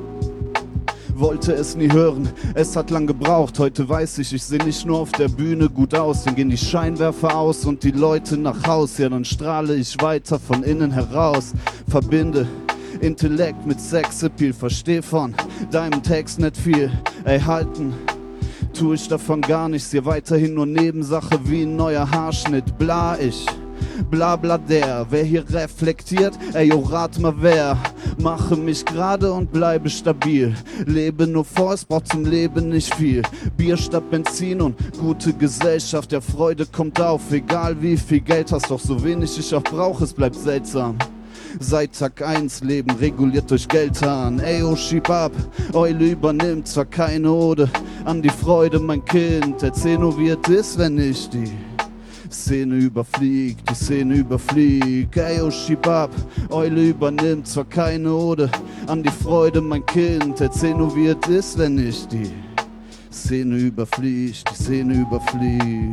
S6: Wollte es nie hören, es hat lang gebraucht, heute weiß ich, ich seh nicht nur auf der Bühne gut aus, dann gehen die Scheinwerfer aus und die Leute nach Haus, ja dann strahle ich weiter von innen heraus, verbinde Intellekt mit Sexappeal, versteh von deinem Text nicht viel, ey, halten tu ich davon gar nichts, hier weiterhin nur Nebensache wie ein neuer Haarschnitt, bla ich, bla bla der, wer hier reflektiert, ey, oh, rat mal wer, mache mich gerade und bleibe stabil, lebe nur vor, es braucht zum Leben nicht viel, Bier statt Benzin und gute Gesellschaft, der Freude kommt auf, egal wie viel Geld hast, doch so wenig ich auch brauche, es bleibt seltsam. Seit Tag eins Leben reguliert durch Geldhahn. Ey, oh, schieb ab, Eule übernimmt zwar keine Ode an die Freude, mein Kind. Erzähl nur, wie es ist, wenn ich die Szene überfliegt, die Szene überfliegt. Ey, oh, schieb ab, Eule übernimmt zwar keine Ode an die Freude, mein Kind. Erzähl nur, wie es ist, wenn ich die Szene überfliegt, die Szene überfliegt.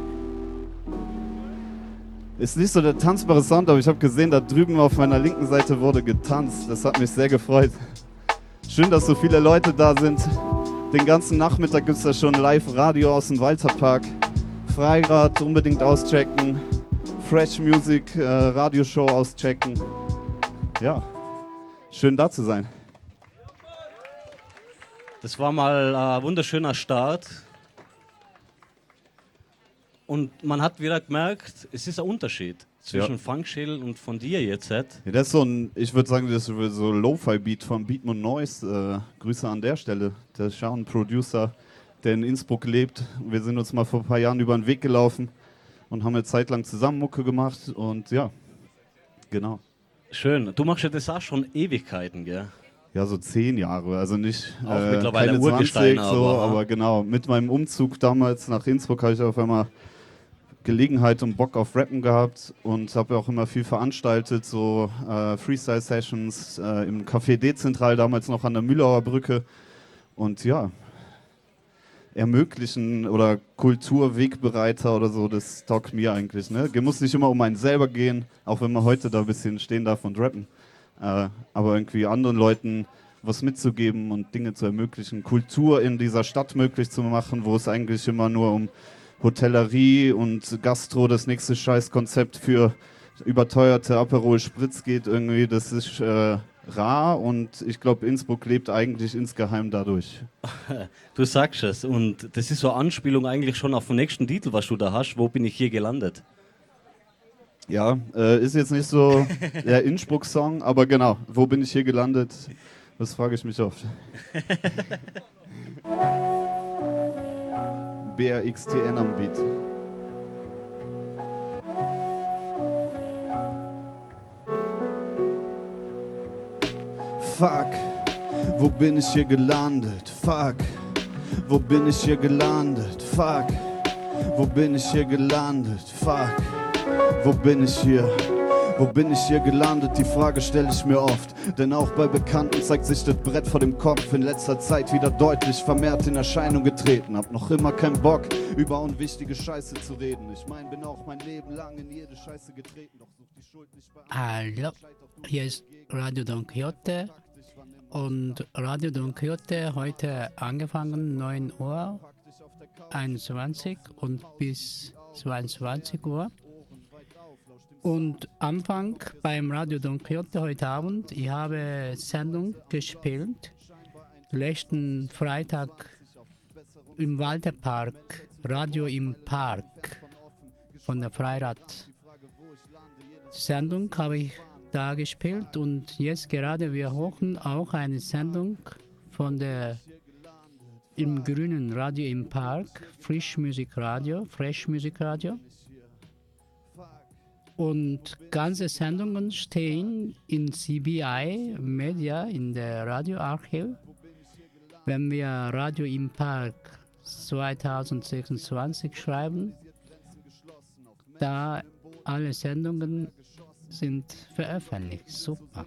S6: Ist nicht so der tanzbare Sound, aber ich habe gesehen, da drüben auf meiner linken Seite wurde getanzt. Das hat mich sehr gefreut. Schön, dass so viele Leute da sind. Den ganzen Nachmittag gibt es da schon Live-Radio aus dem Walterpark. Freirad unbedingt auschecken. Fresh Music äh, Radioshow auschecken. Ja, schön da zu sein.
S1: Das war mal ein wunderschöner Start. Und man hat wieder gemerkt, es ist ein Unterschied zwischen
S6: Ja.
S1: Funkschädel und von dir jetzt.
S6: Ja, das ist so ein, ich würde sagen, das ist so Lo-Fi-Beat von Beatmund Noise. Äh, Grüße an der Stelle. Der ist ja ein Producer, der in Innsbruck lebt. Wir sind uns mal vor ein paar Jahren über den Weg gelaufen und haben eine Zeit lang zusammen Mucke gemacht. Und ja, genau.
S1: Schön. Du machst ja das auch schon Ewigkeiten, gell?
S6: Ja, so zehn Jahre. Also nicht
S1: Auch
S6: äh,
S1: mittlerweile
S6: keine
S1: Urgestein,
S6: zwanzig, so,
S1: aber-
S6: aber genau. Mit meinem Umzug damals nach Innsbruck habe ich auf einmal Gelegenheit und Bock auf Rappen gehabt und habe auch immer viel veranstaltet, so äh, Freestyle-Sessions äh, im Café Dezentral, damals noch an der Mühlauer Brücke. Und ja, ermöglichen oder Kulturwegbereiter oder so, das taugt mir eigentlich. Ne? Muss nicht immer um einen selber gehen, auch wenn man heute da ein bisschen stehen darf und rappen. Äh, aber irgendwie anderen Leuten was mitzugeben und Dinge zu ermöglichen, Kultur in dieser Stadt möglich zu machen, wo es eigentlich immer nur um Hotellerie und Gastro, das nächste Scheißkonzept für überteuerte Aperol Spritz geht irgendwie, das ist äh, rar und ich glaube, Innsbruck lebt eigentlich insgeheim dadurch.
S1: Du sagst es. Und das ist so eine Anspielung eigentlich schon auf den nächsten Titel, was du da hast. Wo bin ich hier gelandet?
S6: Ja, äh, ist jetzt nicht so der Innsbruck-Song, aber genau, wo bin ich hier gelandet? Das frage ich mich oft. B R X T N am Beat. Fuck, wo bin ich hier gelandet? Fuck, wo bin ich hier gelandet? Fuck, wo bin ich hier gelandet? Fuck, wo bin ich hier? Wo bin ich hier gelandet? Die Frage stelle ich mir oft. Denn auch bei Bekannten zeigt sich das Brett vor dem Kopf in letzter Zeit wieder deutlich vermehrt in Erscheinung getreten. Hab noch immer keinen Bock, über unwichtige Scheiße zu reden. Ich mein, bin auch mein Leben lang in jede Scheiße getreten. Doch such die Schuld nicht bei
S2: Hallo, hier ist Radio Don Quixote und Radio Don Quixote heute angefangen neun Uhr einundzwanzig und bis zweiundzwanzig Uhr. Und Anfang beim Radio Don Quixote heute Abend, ich habe Sendung gespielt, letzten Freitag im Walterpark, Radio im Park von der Freirad. Sendung habe ich da gespielt und jetzt gerade wir hochen auch eine Sendung von der im grünen Radio im Park, Frisch Musik Radio, Fresh Musik Radio. Und ganze Sendungen stehen in C B I Media, in der Radioarchiv. Wenn wir Radio im Park zweitausendsechsundzwanzig schreiben, da alle Sendungen sind veröffentlicht. Super.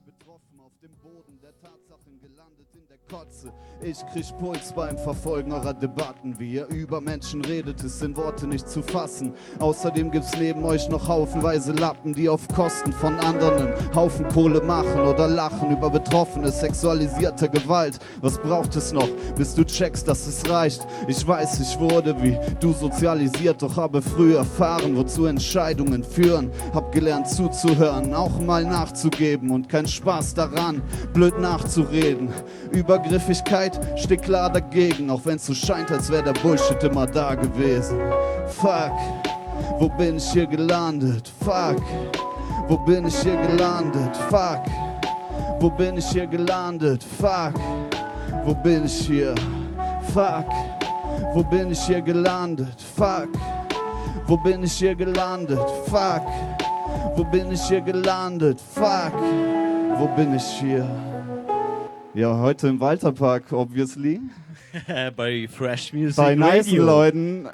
S6: Ich krieg Puls beim Verfolgen eurer Debatten. Wie ihr über Menschen redet, ist in Worte nicht zu fassen. Außerdem gibt's neben euch noch haufenweise Lappen, die auf Kosten von anderen einen Haufen Kohle machen oder lachen über betroffene sexualisierte Gewalt. Was braucht es noch, bis du checkst, dass es reicht? Ich weiß, ich wurde wie du sozialisiert, doch habe früh erfahren, wozu Entscheidungen führen. Hab gelernt zuzuhören, auch mal nachzugeben und kein Spaß daran, blöd nachzureden. Übergriffigkeit steht klar dagegen, auch wenn's so scheint, als wäre der Bullshit immer da gewesen. Fuck, wo bin ich hier gelandet? Fuck, wo bin ich hier gelandet? Fuck, wo bin ich hier gelandet? Fuck, wo bin ich hier? Fuck, wo bin ich hier gelandet? Fuck, wo bin ich hier gelandet? Fuck, wo bin ich hier gelandet? Fuck, wo bin ich hier? Ja, heute im Walterpark, obviously.
S1: Bei Fresh Music
S6: Bei nice
S1: Radio.
S6: Leuten.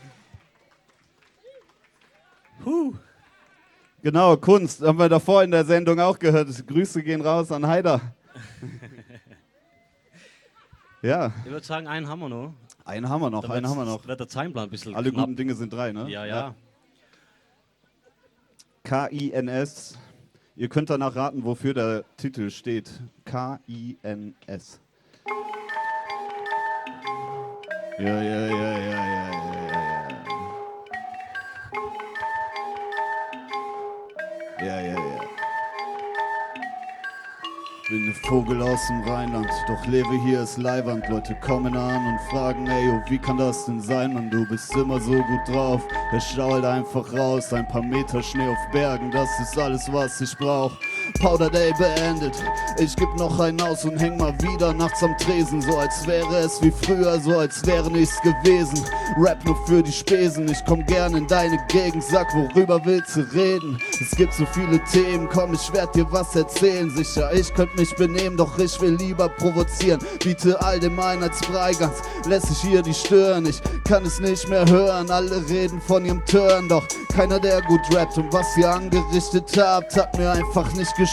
S1: Huh.
S6: Genau, Kunst, haben wir davor in der Sendung auch gehört. Grüße gehen raus an Haider. Ja,
S1: Ich würde sagen, einen haben wir noch.
S6: einen haben wir noch,
S1: Da
S6: einen
S1: wird's-
S6: haben wir noch.
S1: Wird der Zeitplan ein bisschen
S6: Alle
S1: knapp.
S6: guten Dinge sind drei, ne?
S1: Ja, ja.
S6: K I N S. Ihr könnt danach raten, wofür der Titel steht. K I N S. Ja, ja, ja, ja, ja, ja, ja. Ja, ja, ja. Bin kleine Vogel aus dem Rheinland, doch lebe hier ist Leiwand. Leute kommen an und fragen, ey, oh, wie kann das denn sein, Mann, du bist immer so gut drauf. Er schaut einfach raus, ein paar Meter Schnee auf Bergen, das ist alles, was ich brauch. Powder Day beendet, ich geb noch einen aus und häng mal wieder nachts am Tresen. So als wäre es wie früher, so als wäre nichts gewesen. Rap nur für die Spesen, ich komm gern in deine Gegend, sag, worüber willst du reden? Es gibt so viele Themen, komm, ich werd dir was erzählen. Sicher, ich könnt mich benehmen, doch ich will lieber provozieren. Biete all dem ein als Freigans, lässt sich hier die stören. Ich kann es nicht mehr hören, alle reden von ihrem Turn, doch keiner, der gut rappt. Und was ihr angerichtet habt, hat mir einfach nicht geschmeckt.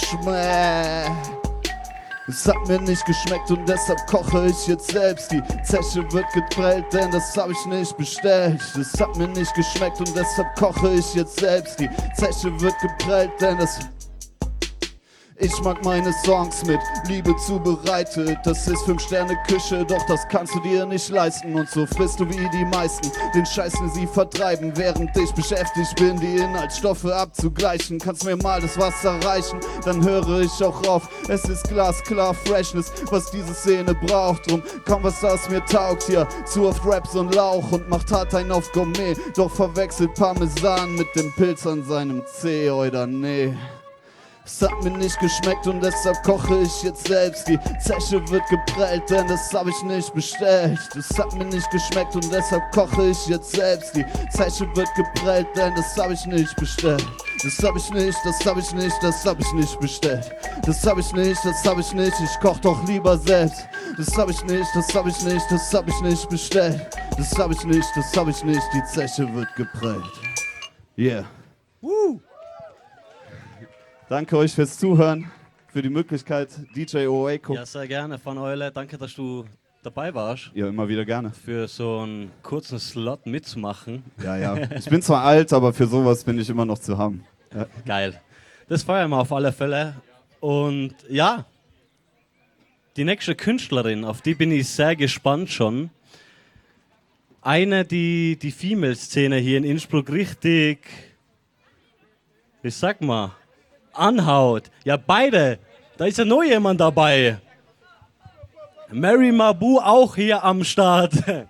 S6: Es hat mir nicht geschmeckt und deshalb koche ich jetzt selbst. Die Zeche wird geprellt, denn das hab ich nicht bestellt. Es hat mir nicht geschmeckt und deshalb koche ich jetzt selbst. Die Zeche wird geprellt, denn das... Ich mag meine Songs mit Liebe zubereitet. Das ist Fünf-Sterne-Küche, doch das kannst du dir nicht leisten. Und so frisst du wie die meisten den Scheiß, den sie vertreiben. Während ich beschäftigt bin, die Inhaltsstoffe abzugleichen. Kannst mir mal das Wasser reichen, dann höre ich auch auf. Es ist glasklar Freshness, was diese Szene braucht. Drum kaum was aus mir taugt hier. Zu oft Raps und Lauch und macht hart ein auf Gourmet. Doch verwechselt Parmesan mit dem Pilz an seinem Zeh, oder nee. Es hat mir nicht geschmeckt und deshalb koche ich jetzt selbst. Die Zeche wird geprellt, denn das hab ich nicht bestellt. Es hat mir nicht geschmeckt und deshalb koche ich jetzt selbst. Die Zeche wird geprellt, denn das hab ich nicht bestellt. Das hab ich nicht, das hab ich nicht, das hab ich nicht bestellt. Das hab ich nicht, das hab ich nicht, ich koch doch lieber selbst. Das hab ich nicht, das hab ich nicht, das hab ich nicht bestellt. Das hab ich nicht, das hab ich nicht, die Zeche wird geprellt. Yeah. Woo! Danke euch fürs Zuhören, für die Möglichkeit, D J Oeko.
S1: Ja, sehr gerne, Van Eule. Danke, dass du dabei warst.
S6: Ja, immer wieder gerne.
S1: Für so einen kurzen Slot mitzumachen.
S6: Ja, ja. Ich bin zwar alt, aber für sowas bin ich immer noch zu haben. Ja.
S1: Geil. Das feiern wir auf alle Fälle. Und ja, die nächste Künstlerin, auf die bin ich sehr gespannt schon. Eine, die die Female-Szene hier in Innsbruck richtig, wie sag mal, anhaut. Ja, beide. Da ist ja noch jemand dabei. Mary Mabu auch hier am Start.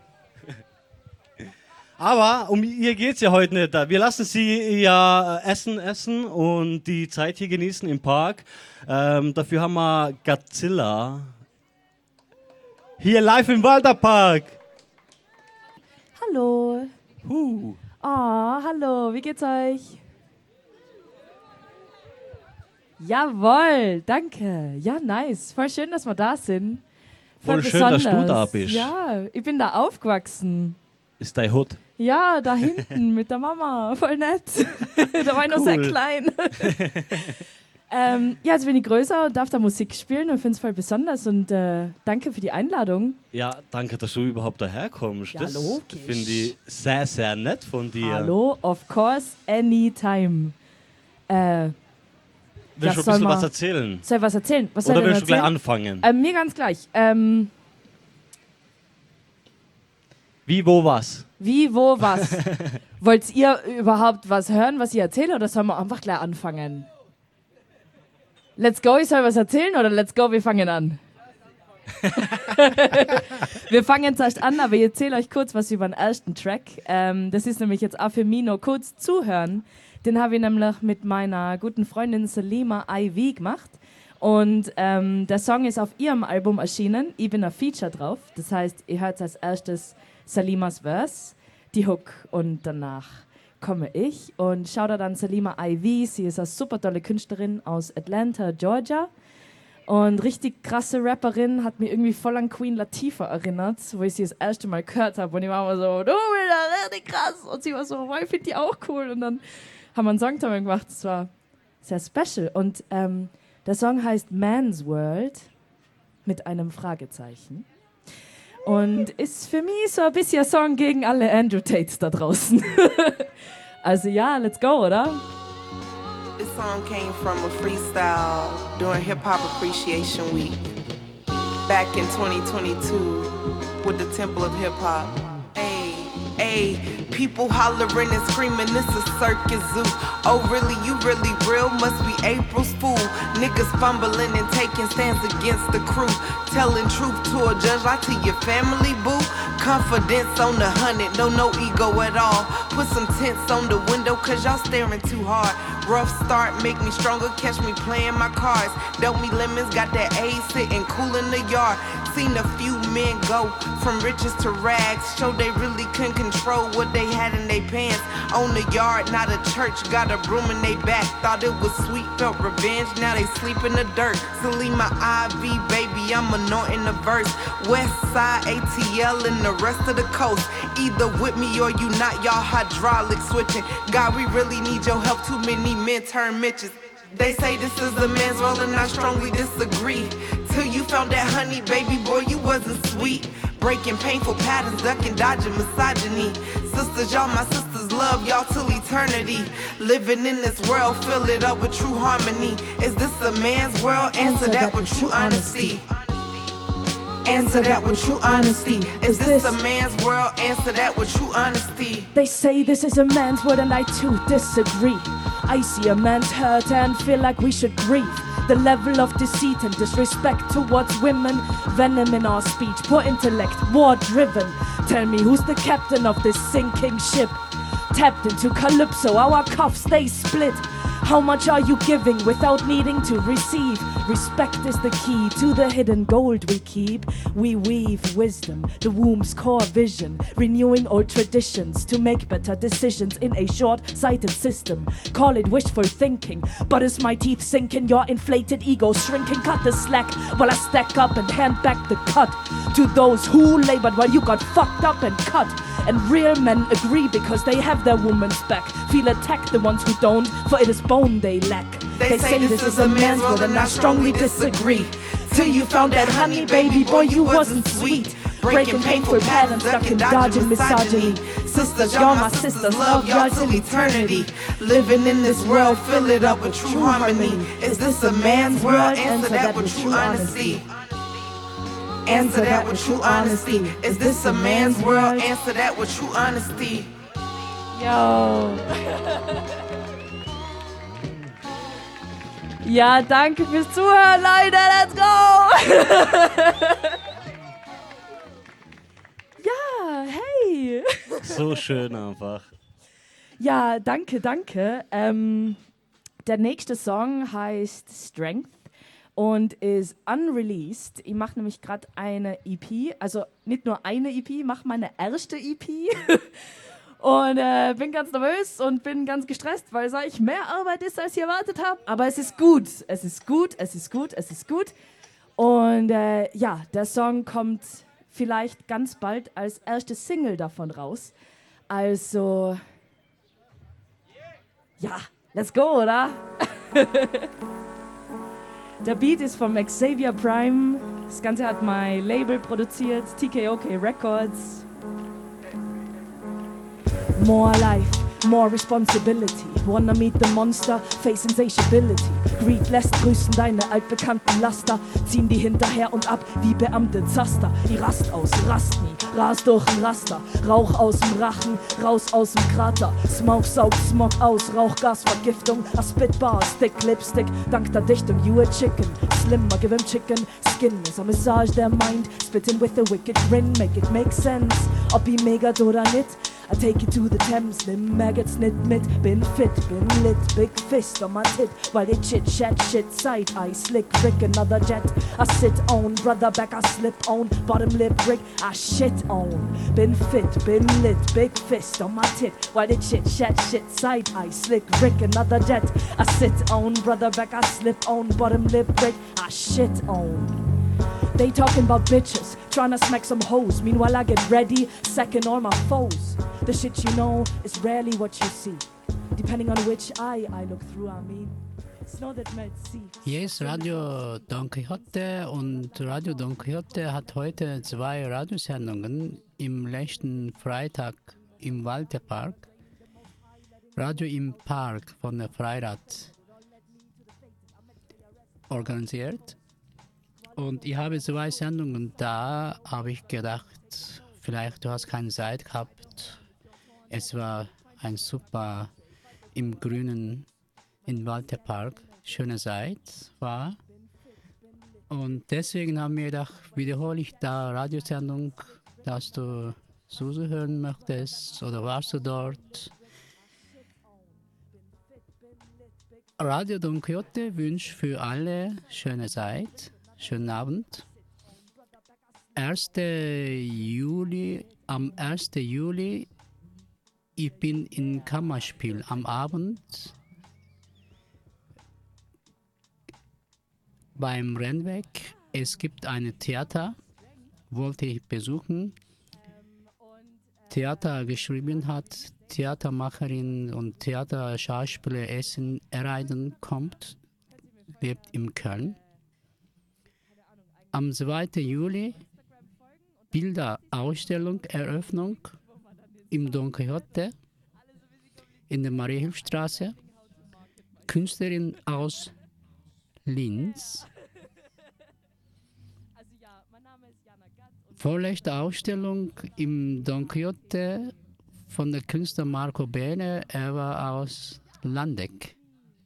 S1: Aber um ihr geht's ja heute nicht. Wir lassen sie ja essen, essen und die Zeit hier genießen im Park. Ähm, dafür haben wir Godzilla hier live im Walterpark.
S7: Hallo.
S1: Huh.
S7: Oh, hallo. Wie geht's euch? Jawohl, danke. Ja, nice. Voll schön, dass wir da sind.
S1: Voll, Voll schön, besonders. Dass du da bist.
S7: Ja, ich bin da aufgewachsen.
S1: Ist dein Hut?
S7: Ja, da hinten mit der Mama. Voll nett. Da war ich cool. Noch sehr klein. ähm, ja, jetzt bin ich größer und darf da Musik spielen und finde es voll besonders. Und äh, danke für die Einladung.
S1: Ja, danke, dass du überhaupt daherkommst.
S7: Ja,
S1: das
S7: logisch.
S1: Finde ich sehr, sehr nett von dir.
S7: Hallo, of course, anytime. Äh,
S1: Willst
S7: ja,
S1: du ein bisschen
S7: mal,
S1: was erzählen?
S7: Soll ich was erzählen? Was
S1: Oder
S7: soll
S1: willst du
S7: erzählen?
S1: gleich anfangen?
S7: Ähm, mir ganz gleich. Ähm,
S1: Wie, wo, was?
S7: Wie, wo, was? Wollt ihr überhaupt was hören, was ich erzähle, oder sollen wir einfach gleich anfangen? Let's go, ich soll was erzählen, oder let's go, wir fangen an? Wir fangen zuerst an, aber ich erzähle euch kurz was über den ersten Track. Ähm, das ist nämlich jetzt auch für mich noch kurz zuhören. Den habe ich nämlich mit meiner guten Freundin Salima I V gemacht. Und ähm, der Song ist auf ihrem Album erschienen. Ich bin ein Feature drauf. Das heißt, ihr hört als erstes Salimas Verse, die Hook und danach komme ich. Und schaut da dann Salima I V. Sie ist eine super tolle Künstlerin aus Atlanta, Georgia. Und richtig krasse Rapperin, hat mich irgendwie voll an Queen Latifah erinnert, wo ich sie das erste Mal gehört habe. Und ich war immer so, du bist richtig krass. Und sie war so, ich finde die auch cool. Und dann haben wir einen Song zusammen gemacht. Das war sehr special. Und ähm, der Song heißt Man's World mit einem Fragezeichen. Und ist für mich so ein bisschen ein Song gegen alle Andrew Tates da draußen. Also ja, let's go, oder?
S8: This song came from a freestyle during Hip Hop Appreciation Week back in twenty twenty-two with the Temple of Hip Hop. Hey, hey. Ayy, people hollering and screaming, this a circus zoo. Oh really, you really real? Must be April's fool. Niggas fumbling and taking stands against the crew. Telling truth to a judge, lie to your family, boo. Confidence on the hundred, no, no ego at all. Put some tents on the window, cause y'all staring too hard. Rough start, make me stronger, catch me playing my cards. Dealt me lemons, got that A sitting cool in the yard. Seen a few men go from riches to rags. Showed they really couldn't control what they had in their pants. On the yard, not a church, got a broom in they back. Thought it was sweet, felt revenge, now they sleep in the dirt. Salima I V, baby, I'm anointing the verse. West side, A T L, and the rest of the coast. Either with me or you not, y'all hydraulic switching. God, we really need your help, too many men turn Mitches. They say this is a man's world and I strongly disagree. Till you found that honey, baby boy, you wasn't sweet. Breaking painful patterns, ducking, dodging misogyny. Sisters, y'all my sisters, love y'all till eternity. Living in this world, fill it up with true harmony. Is this a man's world? Answer that with true honesty. Answer that with true honesty. Is this a man's world? Answer that with true honesty.
S7: They say this is a man's world and I too disagree. I see a man's hurt and feel like we should grieve. The level of deceit and disrespect towards women. Venom in our speech, poor intellect, war driven. Tell me who's the captain of this sinking ship? Tapped into Calypso, our cuffs they split. How much are you giving without needing to receive? Respect is the key to the hidden gold we keep. We weave wisdom, the womb's core vision, renewing old traditions to make better decisions in a short-sighted system. Call it wishful thinking, but is my teeth sinking? Your inflated ego shrinking? Cut the slack while I stack up and hand back the cut to those who labored while you got fucked up and cut. And real men agree because they have their woman's back. Feel attacked the ones who don't, for it is bone they lack.
S8: They, they say this is a man's world and I strongly disagree. Till you found that honey, baby boy, you wasn't sweet. Breaking painful patterns, ducking, dodging misogyny. Sisters, y'all my sisters, love y'all till eternity. Living in this world, fill it up with true harmony. Is this a man's world? Answer that with true honesty. Answer that with true honesty. Is this a man's world? Answer that with true honesty.
S7: Yo. Ja, danke fürs Zuhören, Leute. Let's go. Ja, hey.
S1: So schön einfach.
S7: Ja, danke, danke. Ähm, der nächste Song heißt Strength und ist unreleased. Ich mache nämlich gerade eine E P, also nicht nur eine E P, ich mache meine erste E P. Und äh, bin ganz nervös und bin ganz gestresst, weil es eigentlich mehr Arbeit ist, als ich erwartet habe. Aber es ist gut, es ist gut, es ist gut, es ist gut. Und äh, ja, der Song kommt vielleicht ganz bald als erste Single davon raus. Also, ja, let's go, oder? Der Beat ist vom Xavier Prime. Das Ganze hat mein Label produziert, T K O K Records. More life, more responsibility. Wanna meet the monster, face insatiability. Greed lässt grüßen deine altbekannten Laster. Ziehen die hinterher und ab wie Beamte Zaster. Die rast aus, rast nie, ras durch ein Raster. Rauch aus dem Rachen, raus aus dem Krater. Smoke saugt Smog aus, Rauchgasvergiftung. A Spitbar, Stick, Lipstick, dank der Dichtung. You a chicken, slimmer, give him chicken. Skin is a massage their mind. Spitting with a wicked grin, make it make sense. Ob ich megert oder nicht, I take you to the Thames, Slim maggots knit mit. Been fit, been lit, big fist on my tit. While they chit chat shit, side eye slick, Rick another jet. I sit on, brother back I slip on. Bottom lip brick, I shit on. Been fit, been lit, big fist on my tit. While they chit chat shit, side eye slick, Rick another jet. I sit on, brother back I slip on. Bottom lip brick, I shit on. They talking about bitches, tryna smack some hoes. Meanwhile I get ready, sacking all my foes. The shit you know is rarely what you see. Depending on which eye I look through, I mean. It's not that much see.
S9: Hier ist Radio Don Quixote und Radio Don Quixote hat heute zwei Radiosendungen im letzten Freitag im Walterpark. Radio im Park von der Freirad organisiert. Und ich habe zwei Sendungen da, habe ich gedacht, vielleicht du hast keine Zeit gehabt, Es war ein super im Grünen im Walterpark, schöne Zeit war. Und deswegen haben wir gedacht, wiederhole ich da Radiosendung, dass du Susi hören möchtest oder warst du dort? Radio Don Quixote wünscht für alle schöne Zeit, schönen Abend. erster Juli, am ersten Juli, ich bin in Kammerspiel am Abend beim Rennweg. Es gibt ein Theater, wollte ich besuchen. Theater geschrieben hat, Theatermacherin und Theaterschauspieler Essen Ereiden kommt, lebt in Köln. Am zweiten Juli Bilderausstellung, Eröffnung im Don Quixote in der Mariahilfstraße. Künstlerin aus Linz. Vorletzte Ausstellung im Don Quixote von der Künstler Marco Bene, er war aus Landeck.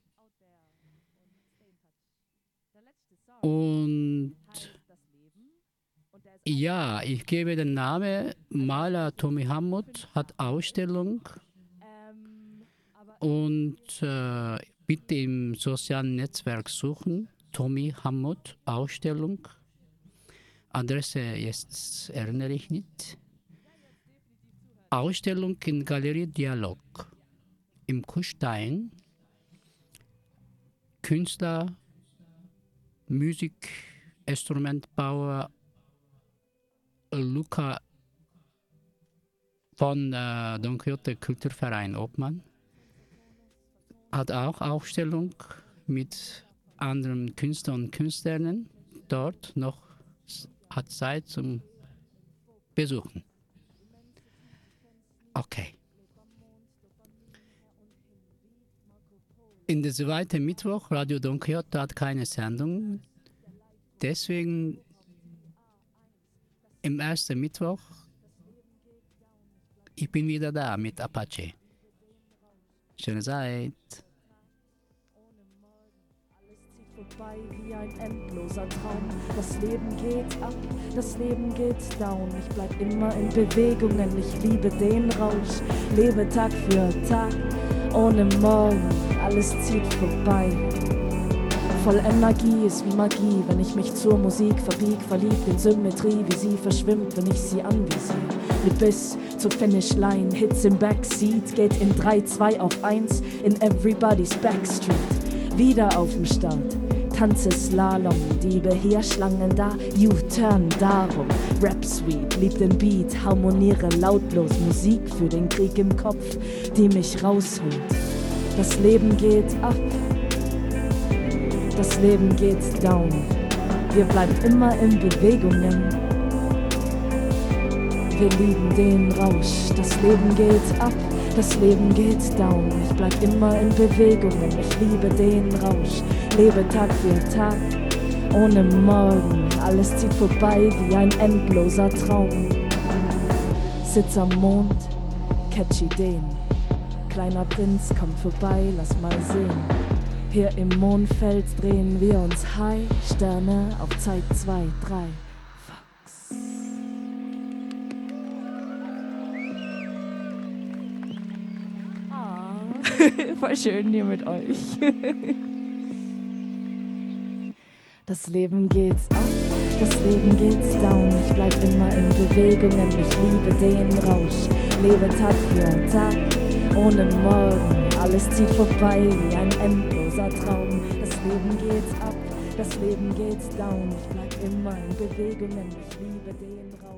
S9: Und ja, ich gebe den Namen, Maler Tommy Hammut hat Ausstellung und äh, bitte im sozialen Netzwerk suchen, Tommy Hammut Ausstellung. Adresse jetzt erinnere ich nicht. Ausstellung in Galerie Dialog im Kuhstein. Künstler, Musik, Instrumentbauer Luca von äh, Don Quixote Kulturverein Obmann hat auch Ausstellung mit anderen Künstlern und Künstlerinnen dort noch, hat Zeit zum Besuchen. Okay. In der zweiten Mittwoch, Radio Don Quixote hat keine Sendung. Deswegen im ersten Mittwoch, ich bin wieder da mit Apache. Schöne Zeit.
S10: Vorbei wie ein endloser Traum. Das Leben geht ab, das Leben geht down. Ich bleib immer in Bewegungen, ich liebe den Rausch. Lebe Tag für Tag, ohne Morgen, alles zieht vorbei. Voll Energie ist wie Magie, wenn ich mich zur Musik verbieg, verliebt in Symmetrie, wie sie verschwimmt, wenn ich sie anvisiere. Mit bis zur Finishline, Hits im Backseat, geht in drei, zwei auf eins in everybody's Backstreet. Wieder auf dem Start, tanze Slalom, Diebe hier, Schlangen da, U-Turn darum. Rap-Sweet, lieb den Beat, harmoniere lautlos, Musik für den Krieg im Kopf, die mich rausholt. Das Leben geht ab, das Leben geht down. Wir bleiben immer in Bewegungen, wir lieben den Rausch. Das Leben geht ab, das Leben geht down. Ich bleib immer in Bewegungen, ich liebe den Rausch. Lebe Tag für Tag, ohne Morgen. Alles zieht vorbei wie ein endloser Traum. Sitz am Mond, catch Ideen. Kleiner Prinz kommt vorbei, lass mal sehen. Hier im Mondfeld drehen wir uns high. Sterne auf Zeit zwei, drei. Fox.
S7: Voll schön hier mit euch.
S10: Das Leben geht ab, das Leben geht down. Ich bleib immer in Bewegungen, ich liebe den Rausch. Lebe Tag für Tag, ohne Morgen. Alles zieht vorbei wie ein endloser Traum. Das Leben geht ab, das Leben geht down. Ich bleib immer in Bewegungen, ich liebe den Rausch.